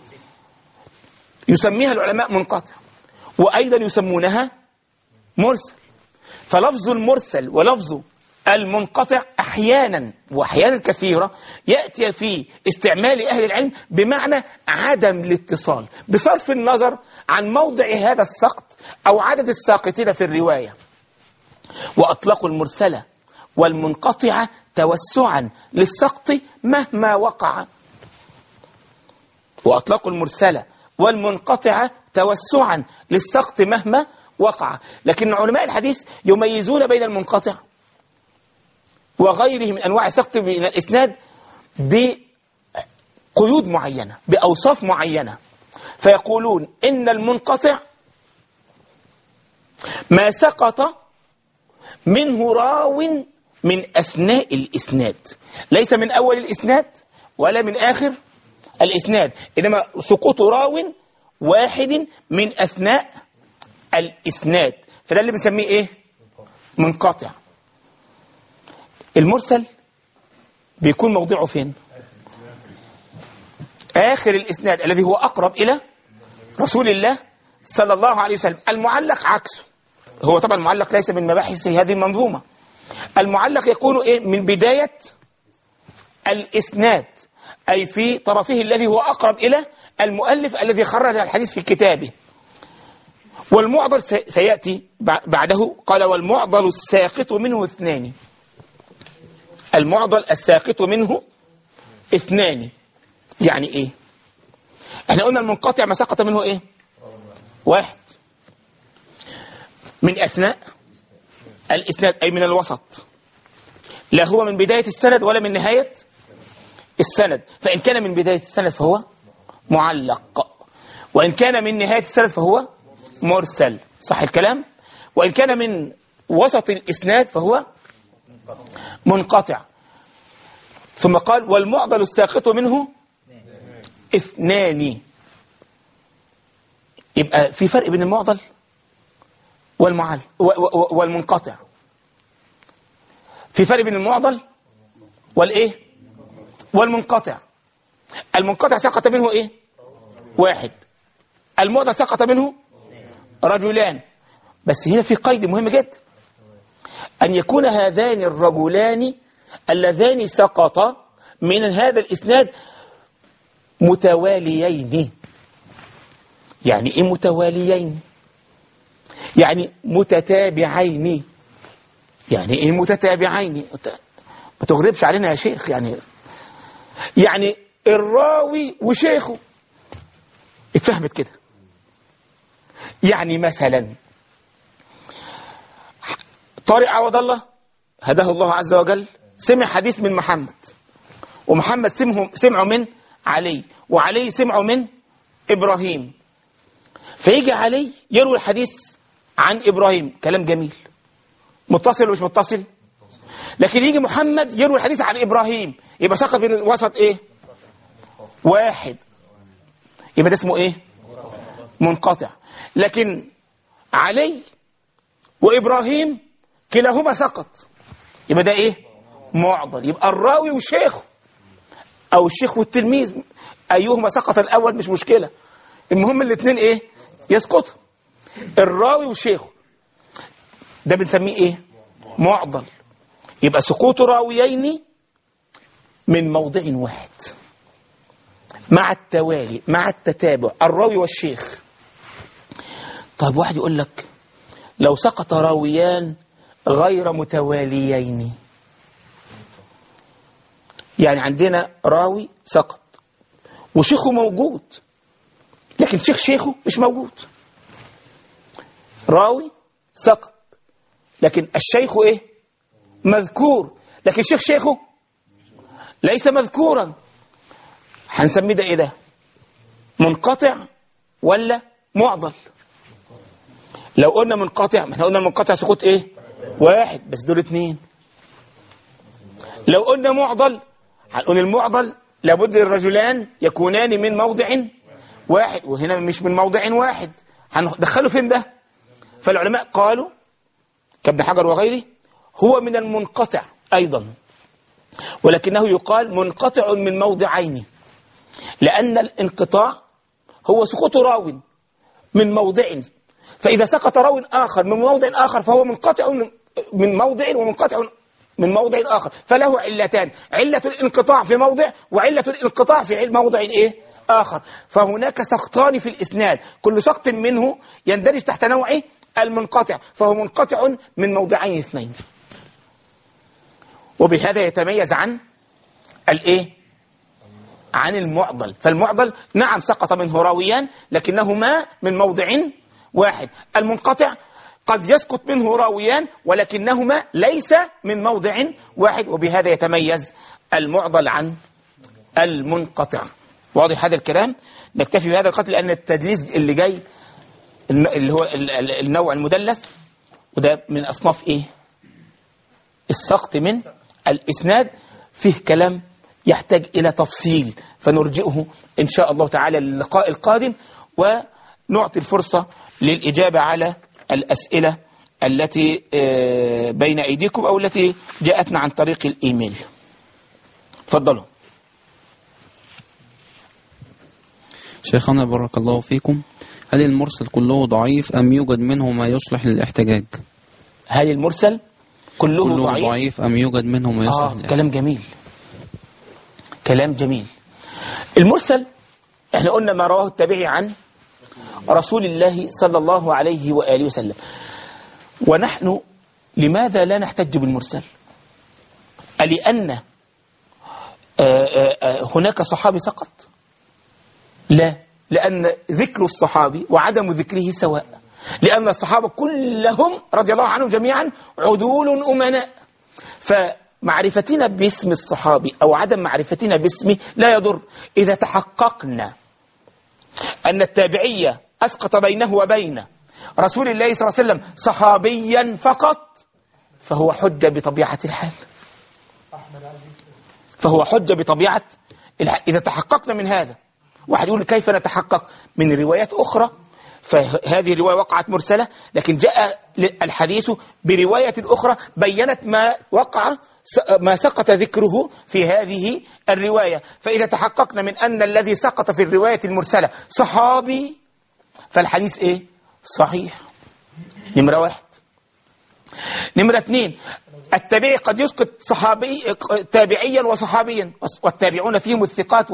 يسميها العلماء منقطع، وأيضا يسمونها مرسل. فلفظ المرسل ولفظ المنقطع أحيانا وأحيانا كثيرة يأتي في استعمال أهل العلم بمعنى عدم الاتصال، بصرف النظر عن موضع هذا السقط أو عدد الساقطين في الرواية. وأطلقوا المرسلة والمنقطعة توسعا للسقط مهما وقع. وأطلقوا المرسلة والمنقطعة توسعا للسقط مهما وقع. لكن علماء الحديث يميزون بين المنقطع وغيره من أنواع السقط من الإسناد بقيود معينة، بأوصاف معينة، فيقولون إن المنقطع ما سقط منه راو من أثناء الإسناد، ليس من أول الإسناد ولا من آخر الإسناد، إنما سقوط راو واحد من أثناء الإسناد، فده اللي بنسميه إيه؟ منقطع. المرسل بيكون موضعه فين؟ آخر الإسناد الذي هو أقرب إلى رسول الله صلى الله عليه وسلم. المعلق عكسه، هو طبعا المعلق ليس من مباحث هذه المنظومة. المعلق يكون إيه؟ من بداية الإسناد، أي في طرفه الذي هو أقرب إلى المؤلف الذي خرج الحديث في كتابه. والمعضل سيأتي بعده، قال والمعضل الساقط منه 2. المعضل الساقط منه 2 يعني إيه؟ احنا قلنا المنقطع ما سقط منه إيه؟ 1 من أثناء الإسناد، أي من الوسط، لا هو من بداية السند ولا من نهاية السند. فإن كان من بداية السند فهو معلق، وإن كان من نهاية السند فهو مرسل، صح الكلام؟ وإن كان من وسط الإسناد فهو منقطع. ثم قال والمعضل الساقط منه 2. يبقى في فرق بين المعضل والمنقطع. في فرق بين المعضل والإيه؟ والمنقطع. المنقطع سقط منه إيه؟ 1. المعضل سقط منه 2. بس هنا في قيد مهم جدا، أن يكون هذان الرجلان اللذان سقطا من هذا الإسناد متواليين. يعني إيه متواليين؟ يعني متتابعين. يعني إيه متتابعين؟ ما تغربش علينا يا شيخ. يعني الراوي وشيخه اتفهمت كده. يعني مثلا طارق عوض الله هداه الله عز وجل سمع حديث من محمد، ومحمد سمعه من علي، وعلي سمعه من إبراهيم، فيجي علي يروي الحديث عن إبراهيم، كلام جميل متصل ومش متصل. لكن يجي محمد يروي الحديث عن إبراهيم، يبقى سقط بين الوسط إيه؟ 1، يبقى ده اسمه إيه؟ منقطع. لكن علي وإبراهيم كلاهما سقط، يبقى ده إيه؟ معضل. يبقى الراوي وشيخه أو الشيخ والتلميذ أيهما سقط الأول مش مشكلة، المهم الاثنين إيه؟ يسقطوا. الراوي وشيخه ده بنسميه إيه؟ معضل. يبقى سقوط راويين من موضع واحد مع التوالي مع التتابع، الراوي والشيخ. طيب واحد يقول لك لو سقط راويان غير متواليين، يعني عندنا راوي سقط وشيخه موجود، لكن شيخه مش موجود. راوي سقط لكن الشيخ ايه؟ مذكور، لكن شيخه ليس مذكورا. هنسميه ده ايه؟ ده منقطع ولا معضل؟ لو قلنا منقطع، ما احنا قلنا المنقطع سقوط ايه؟ 1، بس دول 2. لو قلنا معضل هنقول المعضل لابد الرجلان يكونان من موضع واحد، وهنا مش من موضع واحد، هندخله فين ده؟ فالعلماء قالوا كابن حجر وغيره هو من المنقطع أيضا، ولكنه يقال منقطع من موضعين، لأن الانقطاع هو سقوط راو من موضع، فإذا سقط راو آخر من موضع آخر فهو منقطع من موضع ومنقطع من موضع آخر، فله علتان، علة الانقطاع في موضع وعلة الانقطاع في موضع إيه؟ آخر. فهناك سقطان في الإسناد، كل سقط منه يندرج تحت نوع المنقطع، فهو منقطع من موضعين اثنين، وبهذا يتميز عن الإيه؟ عن المعضل. فالمعضل نعم سقط منه راويان لكنهما من موضع واحد، المنقطع قد يسقط منه راويان ولكنهما ليس من موضع واحد، وبهذا يتميز المعضل عن المنقطع. واضح هذا الكلام؟ نكتفي بهذا القدر لأن التدليس اللي جاي اللي هو النوع المدلس، وده من أصناف إيه؟ السقط من الإسناد، فيه كلام يحتاج إلى تفصيل، فنرجئه إن شاء الله تعالى للقاء القادم، ونعطي الفرصة للإجابة على الأسئلة التي بين أيديكم أو التي جاءتنا عن طريق الإيميل. تفضلوا. شيخنا بارك الله فيكم، هل المرسل كله ضعيف أم يوجد منه ما يصلح للاحتجاج؟ هل المرسل كله ضعيف أم يوجد منه ما يصلح للاحتجاج؟ كلام جميل، كلام جميل. المرسل احنا قلنا ما رواه التابعي عن رسول الله صلى الله عليه وآله وسلم، ونحن لماذا لا نحتج بالمرسل؟ لأن هناك صحابي سقط؟ لا، لأن ذكر الصحابي وعدم ذكره سواء، لأن الصحابة كلهم رضي الله عنهم جميعا عدول أمناء، فمعرفتنا باسم الصحابي أو عدم معرفتنا باسمه لا يضر. إذا تحققنا أن التابعية أسقط بينه وبين رسول الله صلى الله عليه وسلم صحابيا فقط فهو حجة بطبيعة الحال، فهو حجة بطبيعة الحال. إذا تحققنا من هذا، واحد يقول كيف نتحقق؟ من روايات أخرى، فهذه الرواية وقعت مرسلة لكن جاء الحديث برواية أخرى بيّنت ما سقط ذكره في هذه الرواية. فإذا تحققنا من أن الذي سقط في الرواية المرسلة صحابي فالحديث إيه؟ صحيح. نمرة واحد. نمرة اثنين، التابعي قد يسقط تابعيا وصحابيا، والتابعون فيهم الثقات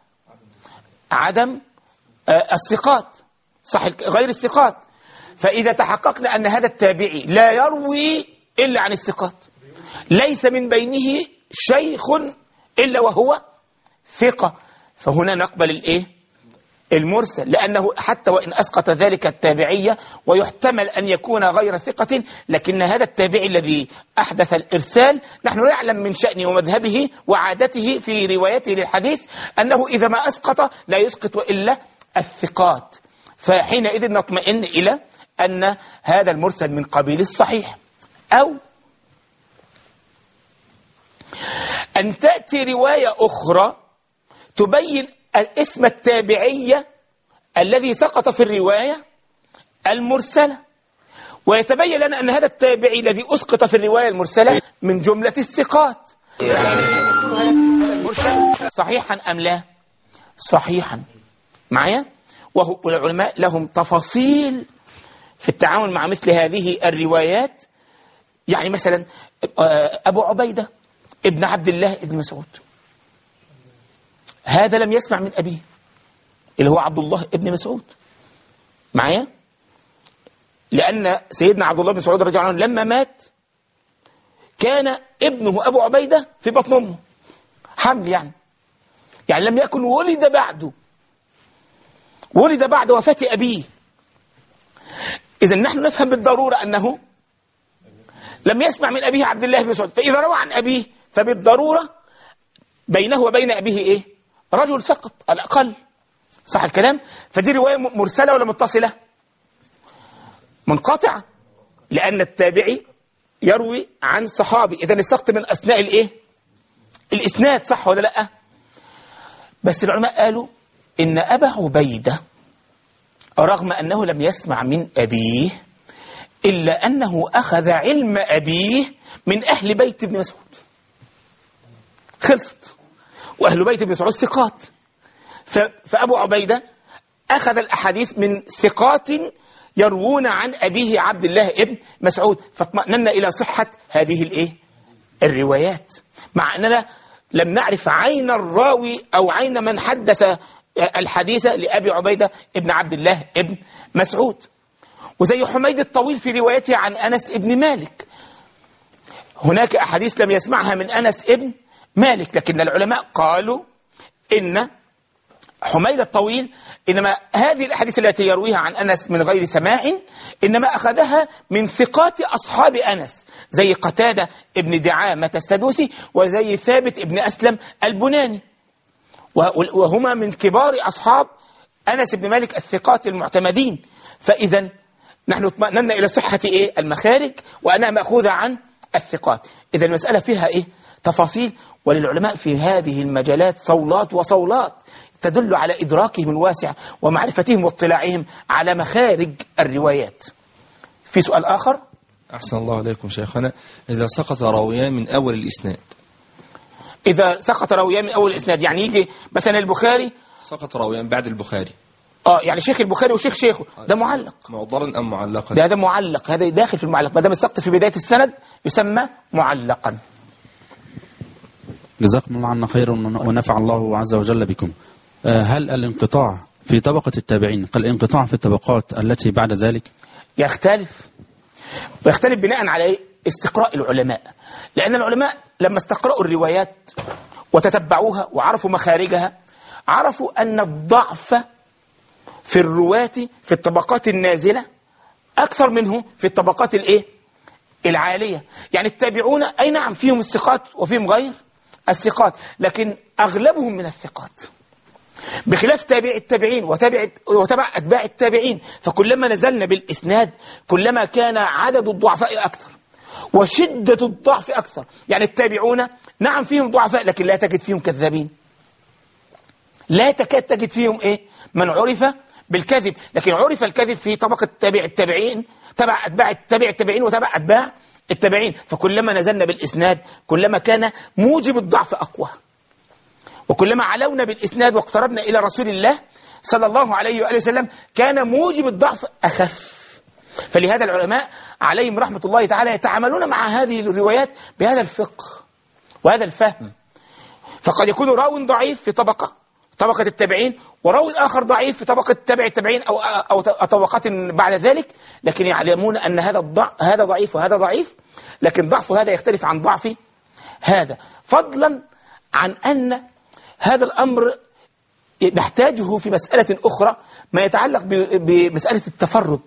وعدم الثقات، صح غير الثقات. فإذا تحققنا أن هذا التابعي لا يروي إلا عن الثقات، ليس من بينه شيخ إلا وهو ثقة، فهنا نقبل الإيه؟ المرسل، لأنه حتى وإن أسقط ذلك التابعية ويحتمل أن يكون غير ثقة، لكن هذا التابعي الذي أحدث الإرسال نحن نعلم من شأنه ومذهبه وعادته في روايته للحديث أنه إذا ما أسقط لا يسقط إلا الثقات، فحينئذ نطمئن إلى أن هذا المرسل من قبيل الصحيح. أو أن تأتي رواية أخرى تبين اسم التابعية الذي سقط في الرواية المرسلة، ويتبين لنا أن هذا التابعي الذي أسقط في الرواية المرسلة من جملة الثقات. صحيحا أم لا؟ صحيحا. معايا؟ والعلماء لهم تفاصيل في التعامل مع مثل هذه الروايات. يعني مثلا أبو عبيدة ابن عبد الله ابن مسعود، هذا لم يسمع من أبيه اللي هو عبد الله ابن مسعود. معايا؟ لأن سيدنا عبد الله بن مسعود رضي الله عنه لما مات كان ابنه أبو عبيدة في بطن أمه حمل، يعني لم يكن ولد بعده، ولد بعد وفاة أبيه. إذن نحن نفهم بالضرورة أنه لم يسمع من أبيه عبد الله بن مسعود، فإذا روى عن أبيه فبالضرورة بينه وبين أبيه إيه؟ رجل سقط على الأقل، صح الكلام؟ فدي رواية مرسلة ولا متصلة؟ منقطعة، لأن التابعي يروي عن صحابي، إذن السقط من أثناء الإيه؟ الإسناد، صح ولا لأ؟ بس العلماء قالوا إن أبا عبيدة رغم أنه لم يسمع من أبيه إلا أنه أخذ علم أبيه من أهل بيت ابن مسعود. خلصت. وأهل بيت ابن مسعود ثقات، فأبو عبيدة أخذ الأحاديث من ثقات يروون عن أبيه عبد الله ابن مسعود، فاطمأننا إلى صحة هذه الروايات، مع أننا لم نعرف عين الراوي أو عين من حدث الحديث لأبي عبيدة ابن عبد الله ابن مسعود. وزي حميد الطويل في روايته عن أنس ابن مالك، هناك أحاديث لم يسمعها من أنس ابن مالك، لكن العلماء قالوا إن حميد الطويل إنما هذه الأحاديث التي يرويها عن أنس من غير سماع إنما أخذها من ثقات أصحاب أنس، زي قتادة ابن دعامة السدوسي وزي ثابت ابن أسلم البناني، وهما من كبار أصحاب أنس بن مالك الثقات المعتمدين. فإذا نحن اطمأننا إلى صحة المخارج وأنها مأخوذة عن الثقات. إذا المسألة فيها تفاصيل، وللعلماء في هذه المجالات صولات وصولات تدل على إدراكهم الواسع ومعرفتهم واطلاعهم على مخارج الروايات. في سؤال آخر؟ أحسن الله عليكم شيخنا. إذا سقط راويان من أول الإسناد، إذا سقط راويان من أول الإسناد يعني يجي مثلا البخاري سقط راويان بعد البخاري، يعني شيخ البخاري وشيخ شيخه، ده معلق معضلا أم معلقا؟ ده معلق، هذا داخل في المعلق، ما دام السقط في بداية السند يسمى معلقا. جزاكم الله عنا خير ونفع الله عز وجل بكم. هل الانقطاع في طبقة التابعين كالانقطاع في الطبقات التي بعد ذلك؟ يختلف، ويختلف بناء على استقراء العلماء، لأن العلماء لما استقرأوا الروايات وتتبعوها وعرفوا مخارجها عرفوا أن الضعف في الرواة في الطبقات النازلة أكثر منه في الطبقات العالية. يعني التابعون أي نعم فيهم الثقات وفيهم غير الثقات، لكن أغلبهم من الثقات، بخلاف تابع التابعين وتبع أتباع التابعين. فكلما نزلنا بالإسناد كلما كان عدد الضعفاء أكثر وشدة الضعف أكثر. يعني التابعون نعم فيهم ضعفاء لكن لا تجد فيهم كذابين، لا تكاد تجد فيهم من عرف بالكذب، لكن عرف الكذب في طبقة تابع التابعين، تبع أتباع التابعين وتبع أتباع التابعين. فكلما نزلنا بالإسناد كلما كان موجب الضعف أقوى، وكلما علونا بالإسناد واقتربنا إلى رسول الله صلى الله عليه وآله وسلم كان موجب الضعف أخف. فلهذا العلماء عليهم رحمة الله تعالى يتعاملون مع هذه الروايات بهذا الفقه وهذا الفهم. فقد يكون راو ضعيف في طبقة التابعين، وراو آخر ضعيف في طبقة تابع التابعين أو طبقات بعد ذلك، لكن يعلمون أن هذا ضعيف وهذا ضعيف، لكن ضعف هذا يختلف عن ضعف هذا، فضلا عن أن هذا الأمر نحتاجه في مسألة أخرى ما يتعلق بمسألة التفرد،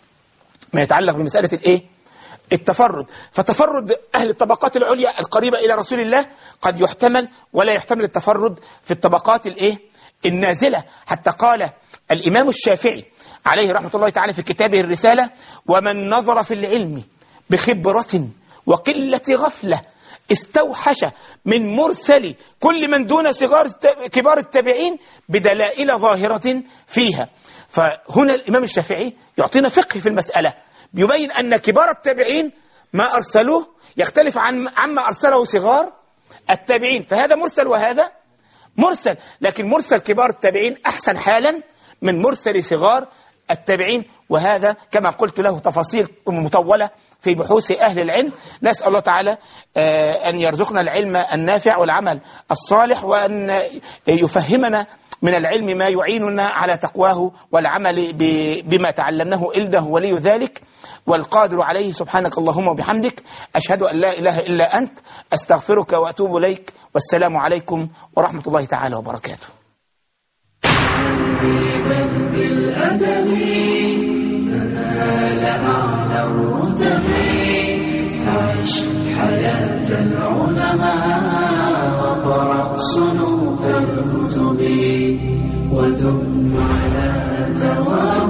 ما يتعلق بمسألة التفرد. فتفرد أهل الطبقات العليا القريبة إلى رسول الله قد يحتمل ولا يحتمل التفرد في الطبقات النازلة. حتى قال الإمام الشافعي عليه رحمة الله تعالى في كتابه الرسالة: ومن نظر في العلم بخبرة وقلة غفلة استوحش من مرسل كل من دون كبار التابعين بدلائل ظاهرة فيها. فهنا الإمام الشافعي يعطينا فقه في المسألة، بيبين أن كبار التابعين ما أرسلوه يختلف عما أرسله صغار التابعين، فهذا مرسل وهذا مرسل، لكن مرسل كبار التابعين أحسن حالا من مرسل صغار التابعين، وهذا كما قلت له تفاصيل مطولة في بحوث أهل العلم. نسأل الله تعالى أن يرزقنا العلم النافع والعمل الصالح، وأن يفهمنا من العلم ما يعيننا على تقواه والعمل بما تعلمناه، إنه ولي ذلك والقادر عليه. سبحانك اللهم وبحمدك، أشهد أن لا إله إلا أنت، أستغفرك وأتوب إليك، والسلام عليكم ورحمة الله تعالى وبركاته. بالأدب تنال أعلى الرتب، عش حياة العلماء وقرأ صنوف الكتب، ودم على دوام